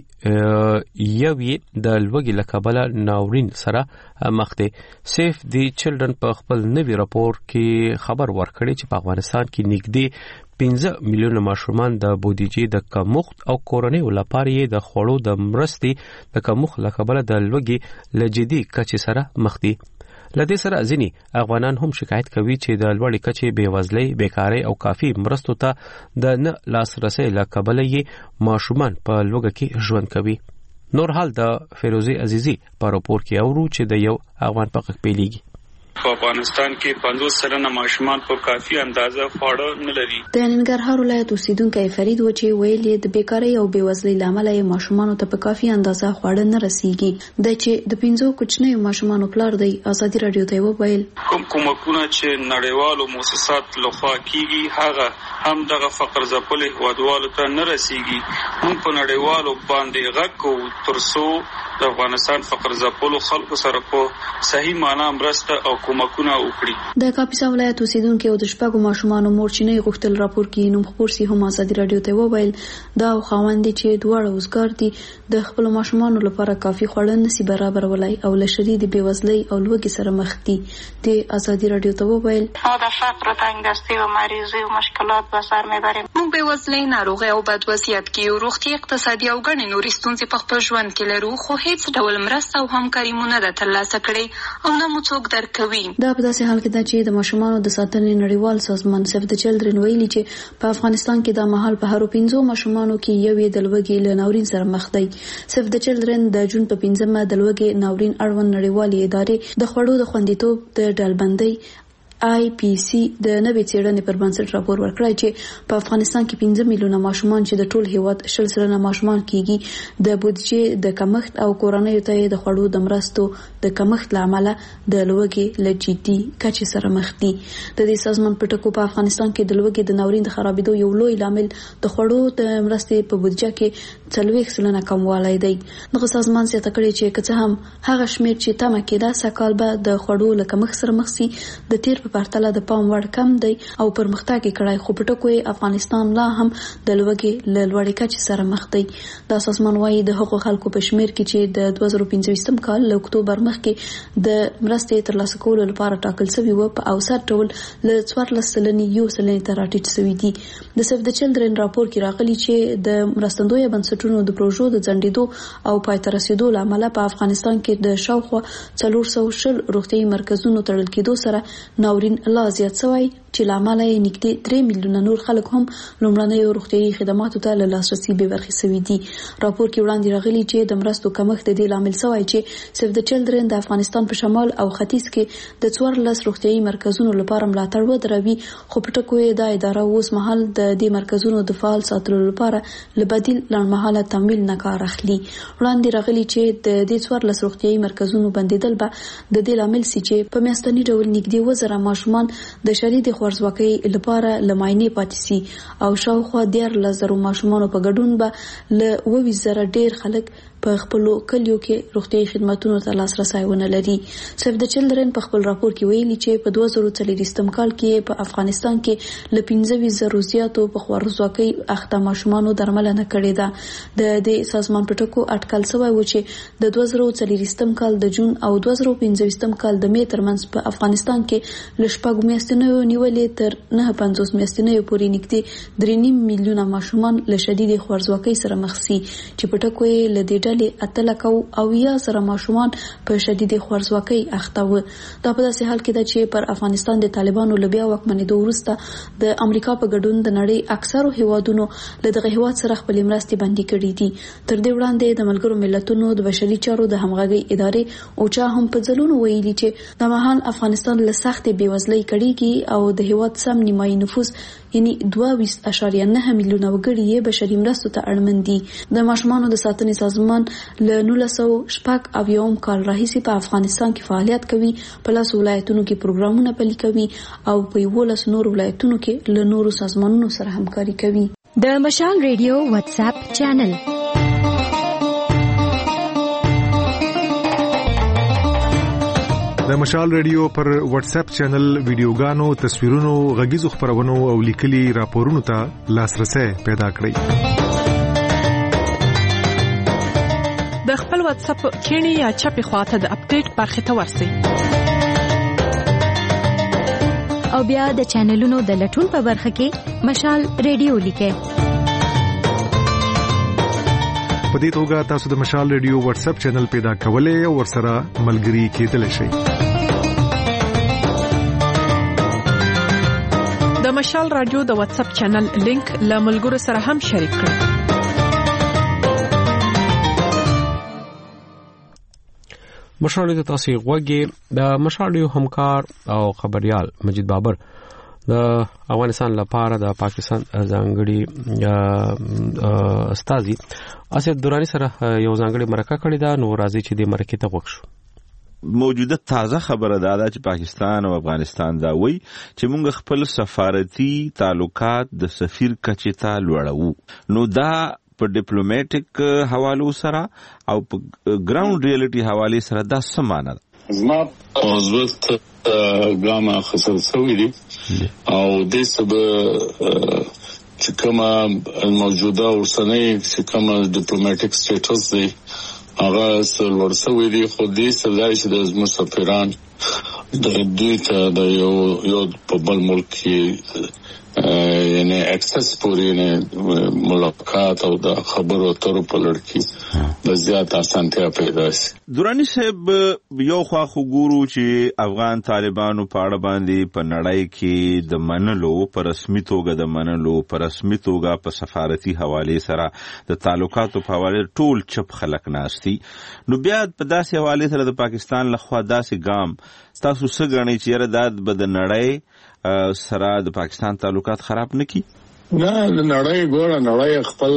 کې یوې د لوګي لکبله ناورین سره مخ دي سیف دی چلډرن په خپل نوي راپور کې خبر ورکړی چې په افغانستان کې نږدې 15 میلیونه ماشومان د بودیجې د کمښت او کورنۍ لپاره د خوړو د مرستې د کمښت لکبله د لوګي لجدي کچې سره مخ دي لدې سره ځینی افغانان هم شکایت کوي چې د لوړې کچې بیوزلۍ بیکاری او کافي مرستو ته د نه لاسرسي لکبله یې ماشومان په لوګه کې ژوند کوي نور حال د فیروزی عزیزی په راپور کې اورو چې د یو افغان په حق پیلېږي په افغانستان کې 50% ماشومان په کافي اندازه خواړه نه لري د ننګرهار ولایت اوسیدونکو فرید وچی ویلي د بیکاری او بیوزلۍ لامل یې ماشومان ته په کافي اندازه خواړه نه رسیږي د چې د 15 کوچنیو ماشومان پلار دی ازادي رادیو ته وویل کومکونه چې نړیوالو مؤسسات لخوا کیږي هغه هم دغه فقر ځپل هوادوالو ته نه رسیږي موږ په نړیوالو باندې غږ کوو ترڅو د افغانستان فقر ځپل خلکو سره په صحیح معنی مرسته او کومکونه وکړي د کاپیسا ولایت اوسیدونکو او د شپږو ماشومان مورچینې غوښتل راپور کې نوم خبرسي هم ازادي رادیو ته وویل دا خواوندې چې دواړه وزګار دي د خپل ماشومان لپاره کافي خوړل نسی برابر ولای او لشري د بیوزلۍ او لوګي سره مخ دي د ازادي رادیو ته وویل دا فقر تنگ دستی و مریضی و مشکلات به سر میبریم موږ بیوزلۍ ناروغي او بد وضعیت کې روغتي اقتصادي او ګڼې نورې ستونزې په خپل ژوند کې لرو خو هیڅ ډول مرسته او همکاري مونږ نه ترلاسه کړې او نه مو څوک درکوي دا په داسې حال کې ده چې د ماشومانو د ساتنې نړیوال سازمان سیف د چلډرن ویلي چې په افغانستان کې د مهال په هرو 15 ماشومانو کې یوې د لوګي له ناورین سره مخ دی سیف د چلډرن د جون په 15مه د لوګي ناورین اړوند نړیوالې ادارې د خوړو د خوندیتوب د ډلبندۍ IPC د نوې څېړنې پر بنسټ راپور ورکړی چې په افغانستان کې 15 میلیونه ماشومان چې د ټول هیواد 10% ماشومان کېږي د بودیجې د کمښت او کورنۍ ته د خوړو د مرستو د کمښت لامل د لوګي لجدي کچې سره مخ دي د دې سازمان په ټکو په افغانستان کې د لوګي د ناورین د خرابېدو یو لوی لامل د خوړو د مرستې په بودیجه کې 40% کموالی دی دغه سازمان زیاته کړې چې که څه هم هغه شمېر چې تمه کېده سکهال به د خوړو له کمښت سره مخ شي د تیر په په پرتله د پام وړ کم دی او پرمختګ کړای، خو په ټکو افغانستان لا هم د لوږې له لوړې کچې سره مخ دی. دا سازمان وايي د هغو خلکو په شمیر کې چې د 2015 کال له اکتوبر مخکې د مرستې ترلاسه کولو لپاره ټاکل شوی و په اوسط ډول له 14.1% ته راټیټ شوی دی. د سیف د چلډرن راپور کې راغلي چې د مرستندوی بنسټونو د پروژو د ځنډېدو او پای ته رسیدو له امله په افغانستان کې د شاوخوا 400 روغتیايي مرکزونو تړل کېدو سره ناورین لا زیات شوی چې له امله یې نږدې 3 میلیونه نور خلک هم لومړنیو روغتیايي خدماتو ته له لاسرسي بې برخې شوي دي. راپور کې وړاندې راغلي چې د مرستو کمښت د دې لامل شوی چې سیف د چلډرن د افغانستان په شمال او ختیځ کې د 14 روغتیايي مرکزونو لپاره ملاتړ ودروي، خو په ټکو یې دا اداره اوس مهال د دې مرکزونو د فعال ساتلو لپاره له بدیل لړمحاله تمویل نه کار اخلي. وړاندې راغلي چې د دې 14 روغتیايي مرکزونو بندیدل به د دې لامل سي چې په میاشتني ډول نږدې 1000 ماشومان د شدید خوارځواکۍ لپاره لماینې پاتې سي او شاوخوا 10000 ماشومان په ګډون به له 20000 ډیر خلک په خپل کلیو کې روغتیايي خدماتونو ته لاسرسي ونه لري. سیف د چلډرن په خپل راپور کې ویلي چې په 2023 کال کې په افغانستان کې له 15000 زیاتو په خوارځواکۍ اخته ماشومانو درملنه کړې ده. د دې سازمان په ټکو اټکل شوی و چې د 2023 کال د جون او 2025 کال د می ترمنځ په افغانستان کې له 6 میاشتنیو نیولې تر 950 میاشتنیو پورې نږدې 3.5 میلیونه ماشومان له شدید خوارځواکۍ سره مخ سي چې په ټکو یې له دې او 1000 ماشومان په شدید خوارځواکۍ اخته و. دا په داسې حال کې ده چې پر افغانستان د طالبانو له بیا واکمنېدو وروسته د امریکا په ګډون د نړۍ اکثرو هیوادونو له دغه هیواد سره خپلې مرستې بندي کړې دي. تر دې وړاندې د ملګرو ملتونو د بشري چارو د همغږۍ ادارې اوچا هم په ځلونو ویلي چې د مهال افغانستان له سختې بېوزلۍ کړيږي او د هیواد سم نیمایي نفوس یعنی 22.9 میلیونه وګړي یې بشري مرستو ته اړمن دي. د ماشومانو د ساتنې سازمان له 1990 کال راهیسې په افغانستان کې فعالیت کوي، په 10 ولایتونو کې پروګرامونه پلي کوي او په 11 نور ولایتونو کې له نورو سازمانونو سره همکاري کوي. د مشال ریډیو واتس اپ چینل د مشال ریډیو پر واتس اپ چینل ویډیوګانو، تصویرونو، غږیزو خبرونو او لیکلي راپورونو ته لاسرسي پیدا کړئ. د خپل واتس اپ کینی یا چپی خواته د اپډیټ برخه ته ورسئ او بیا د چینلونو د لټون په برخه کې مشال ریډیو لیکئ. په دې توګه تاسو د مشال ریډیو واتس اپ چینل پیدا کولای او ورسره ملګري کېدلی شئ. د مشال رادیو د واتس اپ چینل لینک له ملګرو سره هم شریک کړئ. مشال د تاسو غوږی د مشال یو همکار او خبريال مجید بابر د افغانستان لپاره د پاکستان ځانګړي استاذي اسد دورانی سره یو ځانګړي مرکه کړې ده. نو راځي چې د مرکه ته وښو. موجوده تازه خبره ده چې پاکستان او افغانستان دا وایي چې موږ خپل سفارتي تعلقات د سفیر کچې ته لوړو. نو دا په ډیپلوماټیک حوالو سره او په ګراوند ریالټي حواله سره دا سمانه زما اوزوست ګاما خسر سوي دي او د سبب چې کومه موجوده اوسنۍ چې کومه ډیپلوماټیک سټیټس دی هغه سلور سوي دي. خو دې سلای چې د مسافران د دوی ته د یو په بل ملک کې یعنی اکسس پورې نه ملاقات او د خبرو اترو په لړ کې د زیات اسانتیا پیدا شي. دورانی صاحب یو خوا خو ګورو چې افغان طالبانو په اړه باندې په نړۍ کې د منلو پر رسمي توګه په سفارتي حواله سره د تعلقاتو په حواله ټول چپ خلک ناشتي. نو بیا په داسې حواله سره د پاکستان لخوا داسې ګام تاسو څه غنئ چې رد بد نړۍ سره د پاکستان تعلقات خراب نکي؟ نه نړۍ ګوره نړۍ خپل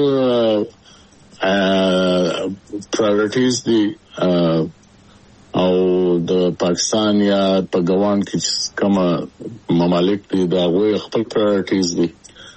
پرایورټیز دي او د پاکستان یا په ګوان کې کوم ممالک دي دا غوي خپل پرایورټیز دي.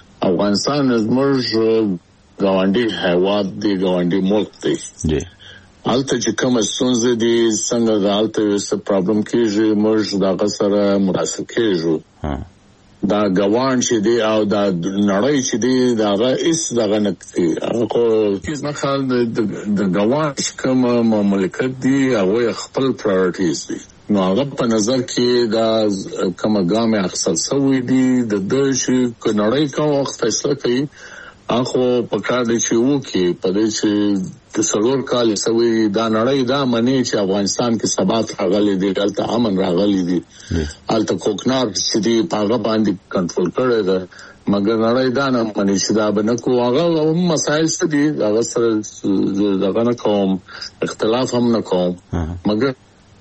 افغانستان زموږ ګاونډي هیواد دی، ګاونډي ملک دی الته چې کوم ستونزې دي څنګه د الته څه پرابلم کیږي موږ دا سره مراسته کیږو دا غوان چې دی او دا نړۍ چې دی دا هیڅ دغه نکتی خو کیس نه خال د غوان کوم مملکت دی هغه خپل پرایورټیز دي نو هغه په نظر کې دا کوم ګام اخیستل شوی دی د دې نړۍ کوم وخت فیصله کوي اخو په کار دی چې وکي په دې چې د څلور کال سوي دا نړۍ دا منی چې افغانستان کې ثبات راغلی دی دلته امن راغلی دی الته کوکنار چې دی هغه باندې کنټرول کړی دی مګر نړۍ دا نه منی چې دا بنکو هغه مسایل څه دي هغه سره دغه نه کوم اختلاف هم نه کوم مګر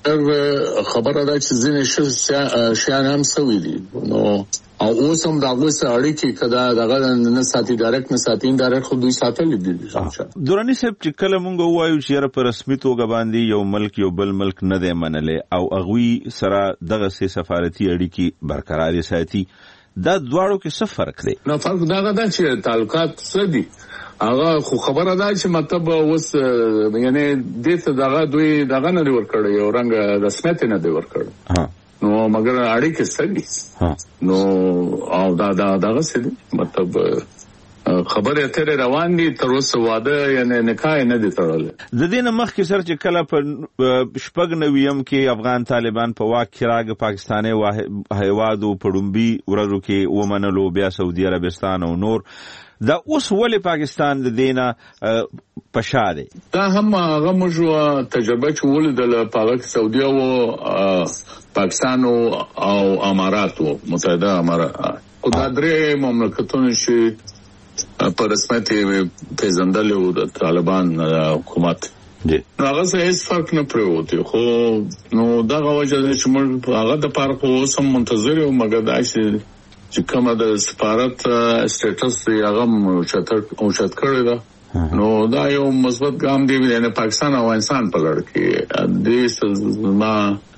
خبره ده چې ځینې شیان هم سوي دي نو او اوس هم دا غوسه اړیکې کدا دغه نه ساتي ډایرکټ نه ساتي انډایرکټ خو دوی ساتل دي دوراني صاحب چې کله مونږ وایو چې په رسمي توګه باندې یو ملک یو بل ملک نه دی منلې او اغوی سره دغه سفارتي اړیکې برقرار ساتي دا دواړو کې څه فرق دی نو فرق دا ده چې تعلقات څه دي هغه خو خبره ده چې مطلب اوس یعنی دته دغه دوی دغه نه ورکړي او رنګ رسمیت نه دی ورکړي نو مګر اړیکې سړي نو او دغه څه مطلب خبره اترې روان دي تر اوسه واده یعنی نکاح نه دي تړلې د دې نه مخکې سر چې کله په شپږ نویم کې افغان طالبان په واک کې راغ پاکستاني هیوادو پړومبي ورځو کې ومنلو بیا سعودي عربستان او نور دا اوس ولې پاکستان د دینه پشاده دا هم هغه موږ تجربه چول د پاک سعودي او پاکستان او امارات متحده امارات او دا درې مملکتونه چې په رسمیت پیژندل او د طالبان حکومت نو هغه هیڅ فرق نه پروتي خو نو دا غوښه چې موږ هغه د پاره اوس هم منتظر یو مګر دا چې کومه د سفارت سټیټس هغه اوچت کړی دا نو دا یو مثبت ګام دی نه پاکستان او افغانستان په لړ کې د ما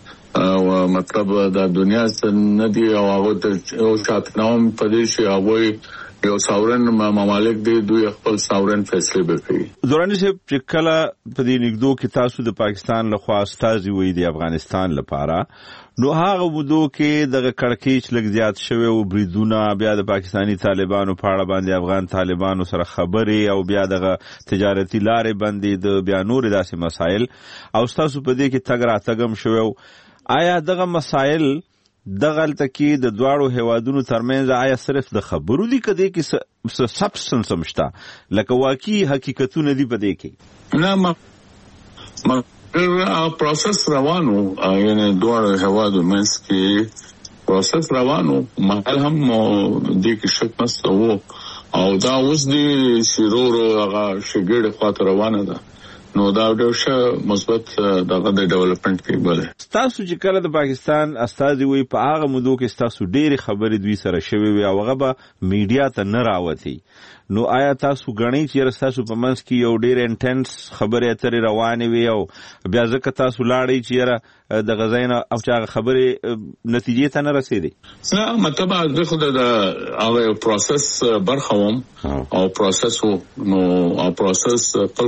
مطلب د دنیا نه دی او هغه او شاتنام په دې شي هغه یو ساورن ممالک دی دوی خپل ساورن فیصله وکړي دوراني صاحب چې کله په دې نګدو کې تاسو د پاکستان لخوا استازي وي د افغانستان لپاره نو هغه ودو کې دغه کړکېچ لګ زیات شوی او بریدونه بیا د پاکستانی طالبانو په اړه باندې افغان طالبانو سره خبرې او بیا دغه تجارتي لارې باندې د بیا نور داسې مسایل او تاسو په دې کې تګ راتګم شوی آیا دغه مسایل دغه تکي د دواړو هوادونو ترمنځ آیا صرف د خبرو دي کده کې سبستنس مشته لکه واقعي حقیقتونه دي په دې کې نه ما پروسس روانو یعنی دواړو هوادو منځ کې پروسس روانو محل هم دې کې شک نشته او دا اوس دي شیرورو هغه شګړه خاطر روانه ده نو دا ډېر مثبت دغه د ډیولپمنٹ کې بله تاسو چې کله د پاکستان استازي وي په هغه مودو کې تاسو ډېری خبرې دوی سره شوي وي او هغه به میډیا ته نه راوتی نو آیا تاسو غنئ چې تاسو په منځ کې یو ډېر انټنس خبرې اترې روانې وي او بیا ځکه تاسو لاړئ چې د غزاینه او چې خبرې نتیجې ته نه رسیدي نه مطلب د خود د هغه پروسس برخوم او پروسس نو او پروسس خپل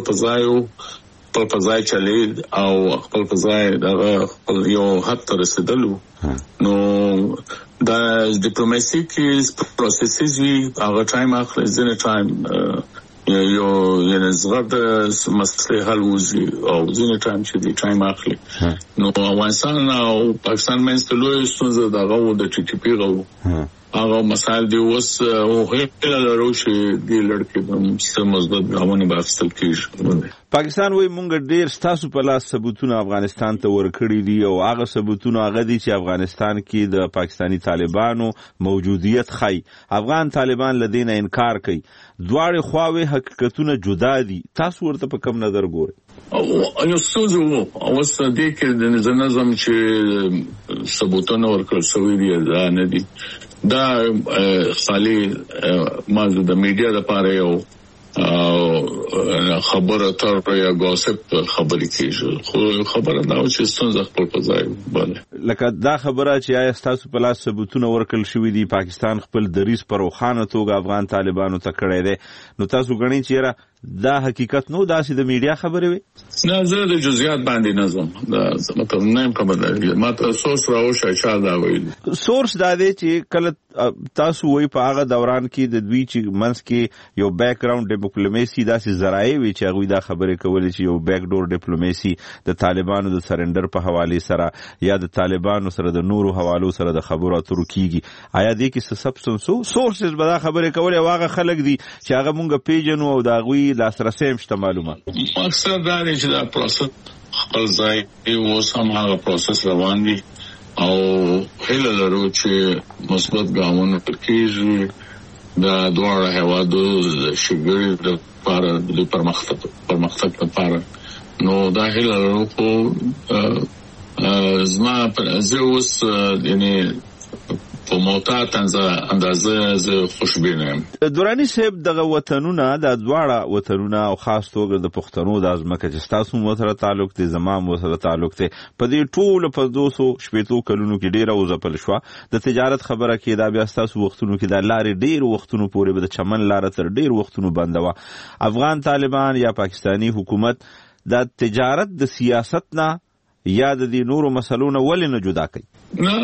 ځای چلی او خپل ځای دغه یو حد ته رسیدلو نو دا ډیپلوماسي کې پروسسز وی هغه ټایم اخلي ځنه ټایم یو یعنی زغرد مسئله حل وزي او ځینې ټایم چې دی ټایم اخلي نو افغانستان او پاکستان منځ ته لوی ستونزه دغه د ټي ټي پی غو هغه مسایل دی اوس او هیله لرو چې د لړکې د مثبت ګامونه بحثل کیږي پاکستان وای مونږ ډیر ستاسو په لاس ثبوتونه افغانستان ته ورکړي دي او هغه ثبوتونه هغه دي چې افغانستان کې د پاکستانی طالبانو موجودیت خای افغان طالبان لدین انکار کوي دواړه خواوې حقیقتونه جدا دي تاسو ورته په کوم نظر ګورئ یو څه اوس دې کې د نظم چې ثبوتونه ورکړل شوی دي دا نه دي دا خالي مازه د میډیا لپاره یو خبره تر یا غوسپ خبرې کیږي خو خبره دا چې ستونزه خپل ځای باندې لکه دا خبره چې آیا تاسو په لاس ثبوتونه ورکړل شوی دي پاکستان خپل دریس پر روخانه توګه افغان طالبانو ته کړی دی نو تاسو غنئ چې دا حقیقت نو داسې د میډیا خبرې وي؟ نه زه د جزئیات باندې نه ځم، دا مطلب نه خبر دی. ماته سورس راوښه چا دا ویل. سورس دا دی چې کله تاسو وایي په هغه دوران کې د دوی چې منځ کې یو بیک ګراوند ډیپلوماسي داسې ذرایع وي چې هغوی دا خبرې کولې چې یو بیک ډور ډیپلوماسي د طالبانو د سرندر په حوالې سره یا د طالبانو سره د نورو حوالو سره د خبرو اترو کیږي. آیا دې کې څه سبسم سورسز به دا خبرې کولې او هغه خلک دي چې هغه مونږ پیژنو او د هغوی لاسرسی هم شته معلومه؟ مقصد دا دی چې دا پروسس خپل ځای اوس هم هغه پروسس روان دي او هیله لرو چې مثبت ګامونه کېږي د دواړو هېوادو د شګړې لپاره د پرمختګ لپاره. نو دا هیله لرو خو زما زه اوس یعنی په موتات اندازه زه خوشبینه یم. دورانی صاحب دغه وطنونه د دواړه وطنونه او خاص توګه د پښتنو د ازمکه چې تاسو مو سره تعلق دي زما مو سره تعلق دي په دې ټول په 200 کلونو کې ډیره وځپل شو. د تجارت خبره کې دا بیا تاسو وختونو کې د لارې ډیر وختونو پورې به د چمن لار تر ډیر وختونو بندوه. افغان طالبان یا پاکستانی حکومت د تجارت د سیاست نه یا د دې نورو مسلو نه ولې نه جدا کوي؟ نه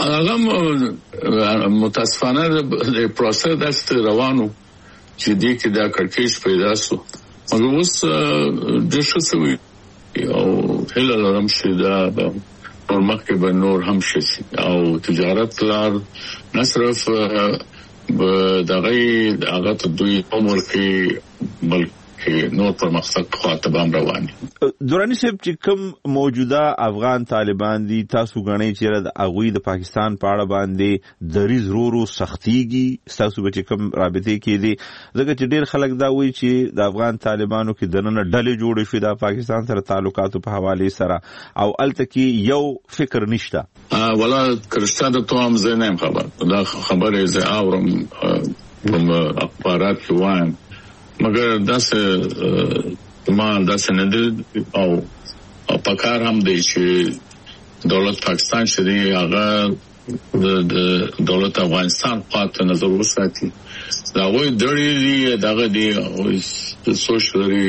هغه متاسفانه د پروسس داسې روانو چې دې کې دا کړکېچ پیدا شو. مګر اوس د څه سوي او هله لرم چې دا نور مخکې به نور هم شي او تجارت لار نه صرف دغه هغه ته دوی عمر کې بلکې نور پرمختګ خواته به هم روان دي. دورانی صاحب چې کوم موجوده افغان طالبان دي تاسو غنئ چې د هغوی د پاکستان په اړه باندې دریز رورو سختيږي تاسو به چې کوم رابطې کې دي ځکه چې ډیر خلک دا وایي چې د افغان طالبانو کې دننه ډلې جوړې شوې د پاکستان سره تعلقاتو په حواله سره او الته کې یو فکر نشته. ولا کرشته د توام زنه خبر دا خبره زه اورم په اخبارات کې وایم مگر داسې ما داسې نه دي او پکار هم دی چې دولت پاکستان چې دی هغه د دولت افغانستان خواته نظر وساتي. دا وایي دړي دی دغه دی او سوشلري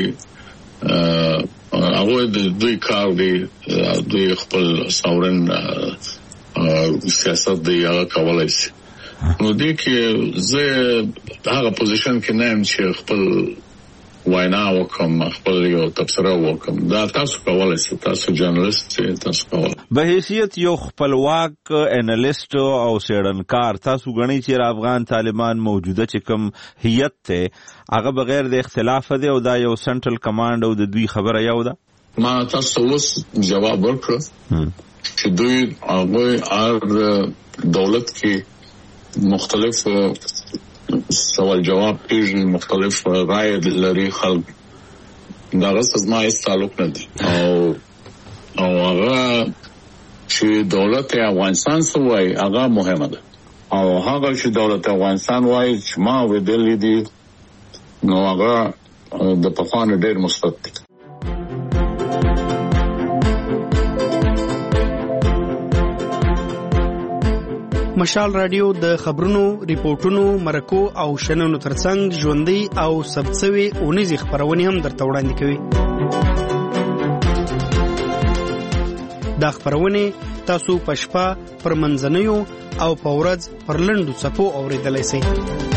هغه د دوی کار دی دوی خپل ساورن سیاست دی هغه کولای شي. نو دې کې زه هغه پوزیشن کې نه يم چې خپل وینا وکم خپل یو تبصره وکم. دا تاسو کولای شئ، تاسو جرنالست تاسو کولای. به حیثیت یو خپلواک انالیست او څېړنکار تاسو غنئ چې افغان طالبان موجوده چې کوم هیئت ته هغه بغیر د اختلاف دی او دا یو سنټرل کمانډ او د دوی خبره یو ده. ما تاسو اوس جواب ورکړ چې دوی هغه دولت کې مختلف سوال جواب کېږي، مختلف رائے لري خلک. دا غوښتل ما هیڅ تعلق نه دي او هغه چې دولت افغانستان سره وایي هغه مهمه ده او هغه چې دولت افغانستان وایي چې ما ودلې دي نو هغه د پخواني ډېر مثبت دي. مشال رادیو د خبرونو، ریپورتونو، مرکو او شننو ترڅنګ ژوندۍ او ثبتسوي اونیزي خبرونه هم درته وړاندې کوي. دا خبرونه تاسو په شپه پر منځنیو او په ورځ پر لنډو صفو اوریدلای شئ.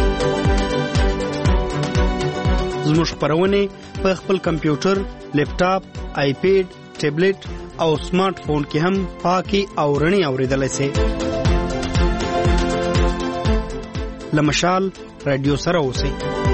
زموږ خبرونه په خپل کمپیوټر، لیپټاپ، آیپیډ، ټابلیټ او سمارټ فون کې هم پاکي او رڼي اوریدلای شئ. لمشال رادیو سره اوسئ.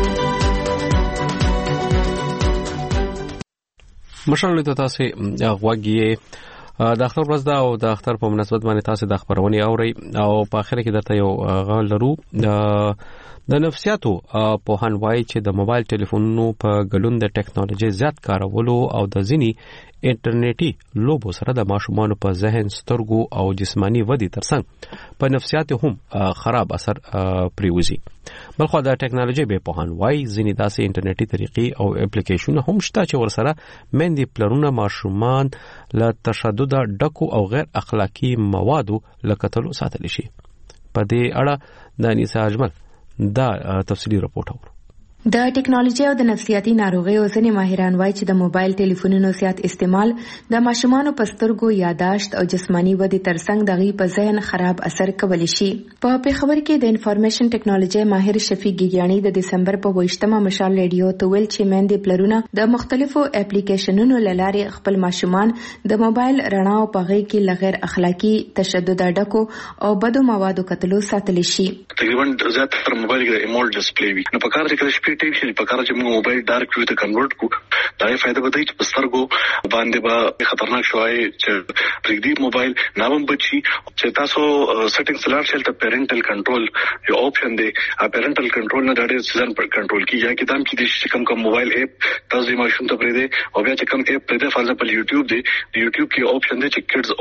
مشال ته تاسو غوږی د اختر ورځ دا او د اختر په مناسبت باندې تاسو د خبرونه اورئ او په اخر کې درته یو غول لرو. د نفسیاتو په هان وای چې د موبایل ټلیفونونو په ګلون د ټیکنالوژي زیات کارولو او د ځینی انټرنیټي لوبو سره د ماشومانو په ذهن، سترګو او جسمانی ودی ترڅنګ په نفسیات هم خراب اثر پریوزي. بلخو د ټیکنالوژي به په هان وای ځینی داسې انټرنیټي طریقې او اپلیکیشنونه هم شته چې ورسره مندي پلرونه ماشومان له تشدد ډکو او غیر اخلاقی موادو لکتلو ساتل شي. په دې اړه د انیسا اجمل دا تفصیلی رپورټ اورو. د ټکنالوژي او د نفسیاتي ناروغیو ځینې ماهران وایي چې د موبایل ټلیفونونو زیات استعمال د ماشومانو په سترګو یاداشت او جسماني ودې ترڅنګ د غي په ذهن خراب اثر کولی شي. په پیښور کې د انفارمیشن ټکنالوژي ماهر شفیق ګیګیانی د دسمبر په 28مه مشال ریډیو ته ویل چې مېندې پلرونه د مختلفو اپلیکیشنونو لارې خپل ماشومان د موبایل رڼا او په غي کې لغیر اخلاقی تشدد ډکو او بدو موادو کتلو ساتلی شي. تقریبا زیات تر موبایل کې ایمول ډسپلی وي نو په کار کې ټیپ شي په کار چې موږ موبایل ډارک ویو ته کنورټ کو دا یې فائدہ بدای چې پسترګو باندې به خطرناک شوی چې پرېږدي موبایل ناوم بچي چې تاسو سیټینګز لار شل ته پیرنټل کنټرول یو آپشن دی پیرنټل کنټرول نه ډېر سیزن پر کنټرول کی یا کې دام چې د کوم موبایل اپ تاسو د ماشوم ته پرېږدي او بیا چې کوم اپ پرېږدي فار ایگزامپل یوټیوب دی یوټیوب کې آپشن دی چې کډز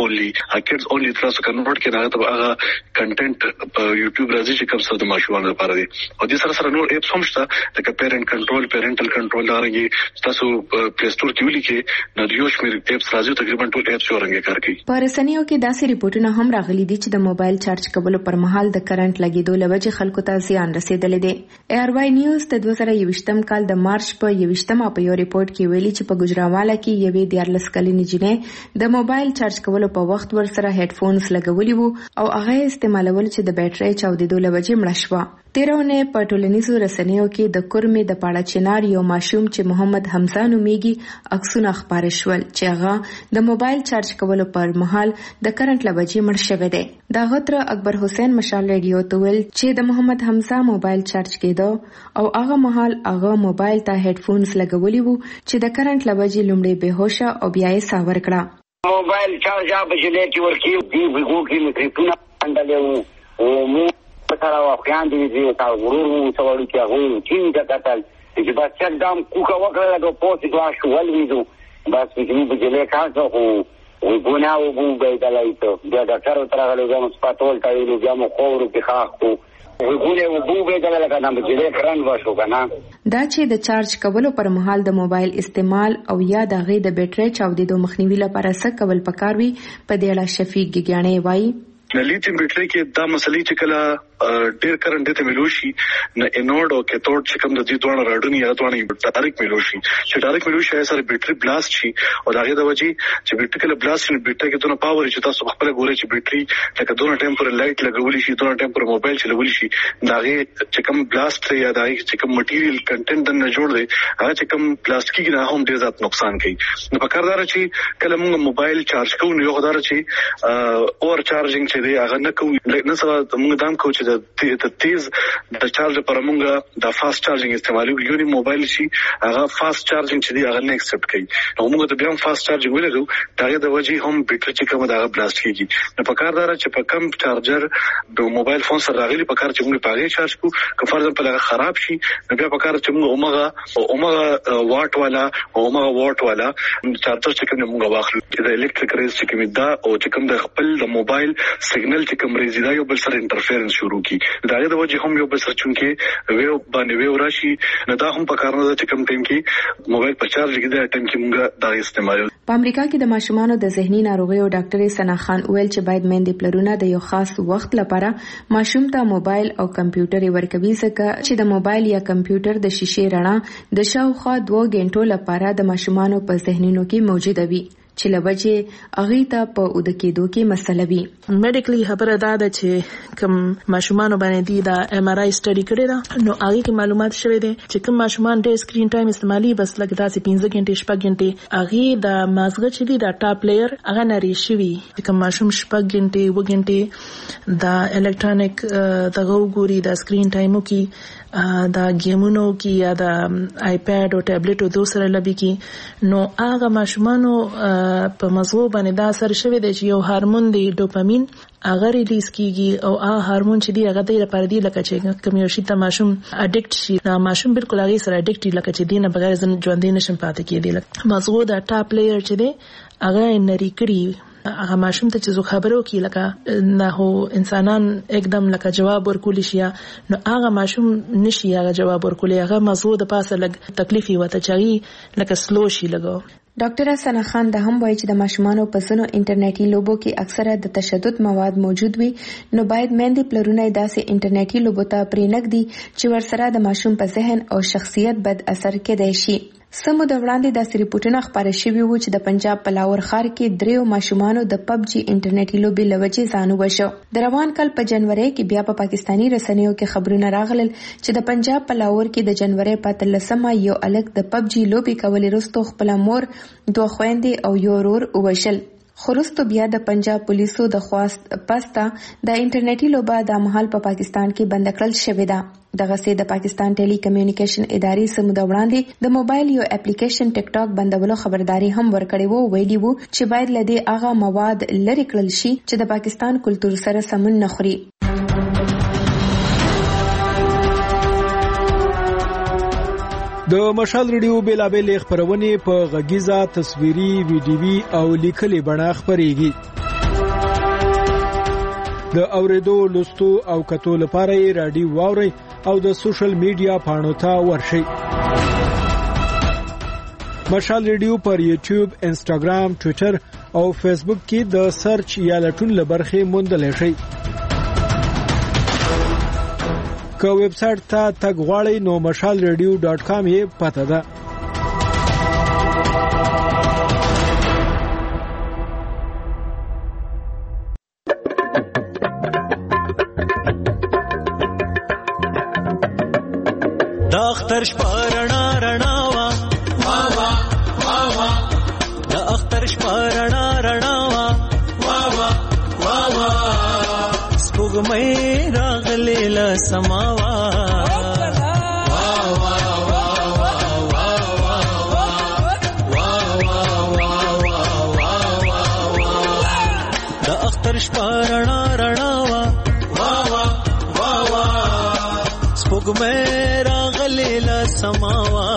اونلی تاسو کنورټ کړئ دا به هغه کنټینټ په یوټیوب راځي چې کوم څه د ماشومان لپاره دی او د سره نور اپس هم شته لکه پیرنټل کنټرول دارنګي تاسو پلی سٹور کې ولیکئ نو یو شمېر اپس راځي تقریبا ټول اپس ورنګ کار کوي. په رسنیو کې داسې ریپورتونه هم راغلي دي چې د موبایل چارج کولو پر مهال د کرنٹ لګیدو لوجه خلکو ته زیان رسیدلی دی. ایر وای نیوز د 2021م کال د مارچ په 21مه په یو ریپورت کې ویلي چې په ګجراواله کې یوې 14 کلنې جنې د موبایل چارج کولو په وخت ورسره هډفونز لګولي وو او هغه استعمالول چې د بیټرۍ چاودیدو لوجه مړه شوه. تیرونه په ټولنیزو رسنیو کې د کورمې د پاړه چنار یو ماشوم چې محمد حمزه نومیږي عکسونه خبره شول چې هغه د موبایل چارج کولو پر مهال د کرنٹ لوجه مړ شوی دی. دا غتر اکبر حسین مشال ریډیو ته ویل چې د محمد حمزه موبایل چارج کېدو او هغه مهال هغه موبایل ته هډفونز لګولي وو چې د کرنٹ لوجه لومړی بهوشه او بیا یې ساور کړه. موبایل چارج بجلی کې ورکی دی وګو کې میکروفون اندلې او سره واقعان دي چې تا ورور وسوړو کې هغه ټیم ته کتل چې بس چک دام کوکا وکړه د پوسټ ګلاس ولویدو بس چې په جله کارته خو وګونه او وګړي دلای ته د ډاکټر تر هغه لږه سپاتول ته یو ګامو خورو کې خاخو وګونه او وګړي دلای لکه نام جله کرن وشو کنه. دا چې د چارج کولو پر مهال د موبایل استعمال او یا د غي د بیټرۍ چاودیدو مخنیوي لپاره څه کول پکار وي په دې اړه شفیق ګیګیانی وایي. لیتیم بیټرۍ کې دا مسلې چې کله ډېر کرنٹ ته ملوشي نه انورډ او کیتود چې کوم د دې دوه راډونی یا دوه ډایرکټ ملوشي چې ډایرکټ ملوشي سره بیټرۍ بلاست شي او داغه د وجې چې بیټرۍ کله بلاست شي بیټرۍ کې دونه پاور چې تاسو خپل ګورئ چې بیټرۍ لکه دونه ټایم پر لایټ لګولې شي دونه ټایم پر موبایل چلولې شي داغه چې کوم بلاست یا داغه چې کوم مټیریل کنټینټ د نه جوړ دی هغه چې کوم پلاستیکي نه هم ډېر زیات نقصان کوي. نو پکاردار چې کله موږ موبایل چارج کوو نو یو خدای چې اور چارجینګ چې دی هغه نه کوو نه سره موږ دام کوو چې د تیز د چارج پر موږ د فاست چارجینګ استعمالو یو موبایل شي هغه فاست چارجینګ چې دی هغه نه ایکسپټ کوي نو موږ ته بیا فاست چارجینګ ولرو داغه د وجې هم بیټرۍ چې کومه داغه بلاست کیږي. نو پکاردار چې په کم چارجر د موبایل فون سره راغلي پکار چې موږ پاغه چارج کو که فرض په لغه خراب شي نو بیا پکار چې موږ اومغه واټ والا اومغه واټ والا چارجر چې کوم موږ واخلو د الکتریک ریز چې کوم دا او چې کوم د خپل د موبایل سیګنل چې کوم ریز دا یو بل سره انټرفیرنس شروع کی داغه د وجې هم یو بل سره چونکه ویو باندې ویو راشي نه دا هم پکار نه چې کوم ټیم کې موبایل په چارج کې دا ټیم کې موږ دا استعمال. په امریکا کې د ماشومانو د ذهني ناروغیو ډاکټر سنا خان ویل چې باید مېندې پلرونه د یو خاص وخت لپاره ماشوم ته موبایل او کمپیوټر ورکوي ځکه چې د موبایل یا کمپیوټر د شیشې رڼا د شاوخوا 2 غنټو لپاره د ماشومانو په ذهنونو کې موجوده وي چې لوجه اغه ته په اود کېدو کې مسله وي. میډیکلی خبره ده چې کوم ماشومان باندې دی دا ایم آر آی سټډي کړی دا نو هغه کې معلومات شوه دي چې کوم ماشومان ډېر سکرین ټایم استعمالي بس لکه داسې 15 غنټې 6 غنټې هغه د مازغه چې دی دا ټاپ لیئر هغه نری شوی کوم ماشوم 6 غنټې و غنټې دا الکترونیک دغه ګوري دا سکرین ټایمو کې دا گیمونو کې یا دا آیپاد او ټابلیټ او دوسره لبي کې نو هغه ماشومانو په مزغو باندې دا اثر شوی دی چې یو هورمون دی ډوپامین هغه ریلیز کیږي او هغه هورمون چې دی هغه د لپاره دی لکه چې کوم یو شی ته ماشوم اډیکټ شي دا ماشوم بالکل هغه سره اډیکټ لکه چې دینه بغیر ژوند نشم پاتې کېدی. مزغو دا ټاپ لیئر چې دی هغه نری کړی هغه ماشوم ته چې زو خبرو کی لکه نه هو انسانان एकदम لکه جواب ورکول شي نو هغه ماشوم نشي هغه جواب ورکول هغه موضوع د پاسه لګ تکلیفي وته چي لکه سلو شي لګو. ډاکټر حسن خان د هم وایي چې د ماشومانو په ځینو انټرنیټي لوبو کې اکثره د تشدد مواد موجود وي نو باید میندې پلرونه داسې انټرنیټي لوبو ته پرېنږدي چې ورسره د ماشوم په ذهن او شخصیت بد اثر کېدای شي. سمو د وړاندې داسې ریپورټونه خپاره شوي وو چې د پنجاب په لاور ښار کې 3 ماشومانو د PUBG انټرنیټي لوبې لوجې ځان وشو. د روان کال په جنوري کې بیا په پاکستاني رسنیو کې خبرونه راغلل چې د پنجاب په لاور کې د جنوري په 13مه یو الګ د PUBG لوبې کولې وروسته خپل مور 2 خويندې او یو ورور وشل. خورستو بیا د پنجاب پولیسو د خواست پستا د انټرنیټي لوبه د مهال په پاکستان کې بند کړل شوې ده. دغه سي د پاکستان ټيلي کمیونیکیشن ادارې سمو د وړاندې د موبایل یو اپلیکیشن ټیک ټاک بندولو خبرداري هم ورکړې وو. ویلي وو چې باید لدی هغه مواد لری کړل شي چې د پاکستان کلتور سره سمون نه خوري. د مشال ریډیو بیلابل خبرونه په غږیزه تصویري ویډیوي او لیکلي بڼه خبريږي. د اوریدو لوستو او کتو لپاره رادیو واوري او د سوشل میډیا پاڼو ته ورشي. مشال ریډیو پر یوټیوب، انستګرام، ټوئیټر او فیسبوک کې د سرچ یا لټون لبرخه موندل شي. که ویب سټ ته تګ غواړئ نو mashalradio.com یې پته ده. د اختر شپه رڼا رڼا وا وا وا وا د اختر شپه رڼا رڼا وا وا وا وا سپوږمۍ راغلې له سماوا د اختر شپه رڼا رڼا وا وا وا وا سپوږمۍ سماوا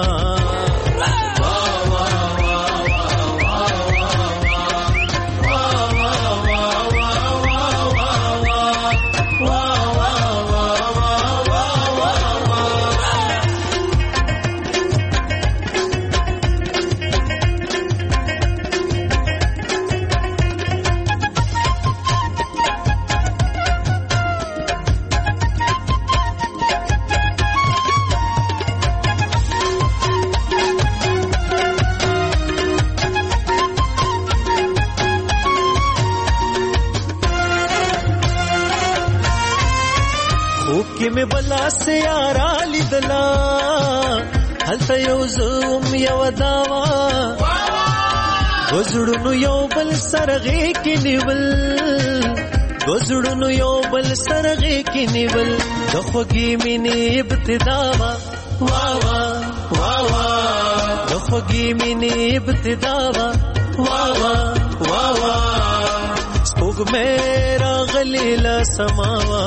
میں بلا سے یارا لیدلا هلته یو زوم یو داوا وزړونو یو بل سرغه کې نیول وزړونو یو بل سرغه کې نیول د خوږی مینې ابتدا وا وا وا وا د خوږی مینې ابتدا وا وا وا وا سپوږمۍ راغلې له سماوا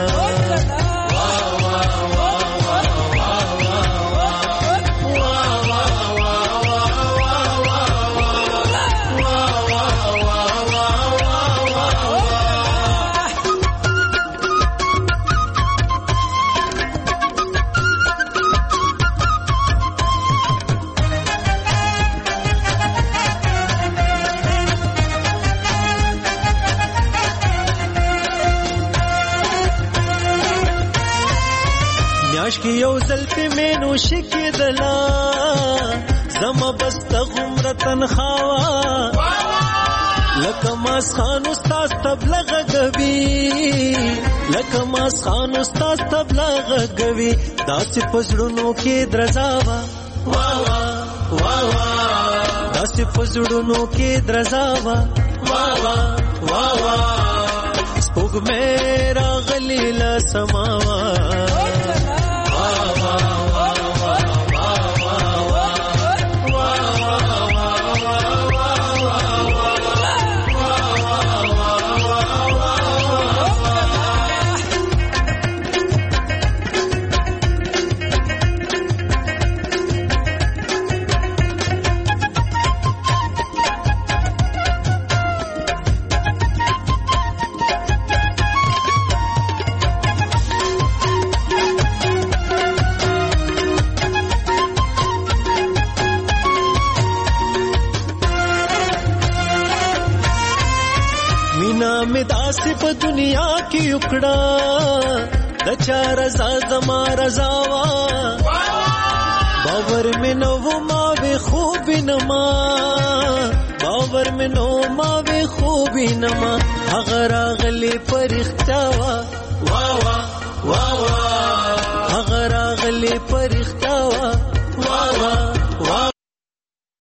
کی یو زلفی مینو شکیدلا زما بست غمرتن خوا لکه ماس خان استاد تبلغ غوي لکه ماس خان استاد تبلغ غوي داسې پزړونو کې درځاوا وا وا وا وا داسې پزړونو کې درځاوا وا وا وا وا سپوږمۍ راغلې له سماوا مې داسې په دنیا کې وکړه د چا رضا زما رضا وا باور مې نو ما به خوب نما باور مې نو ما به خوب نما هغه راغلی پرختیا وا وا وا وا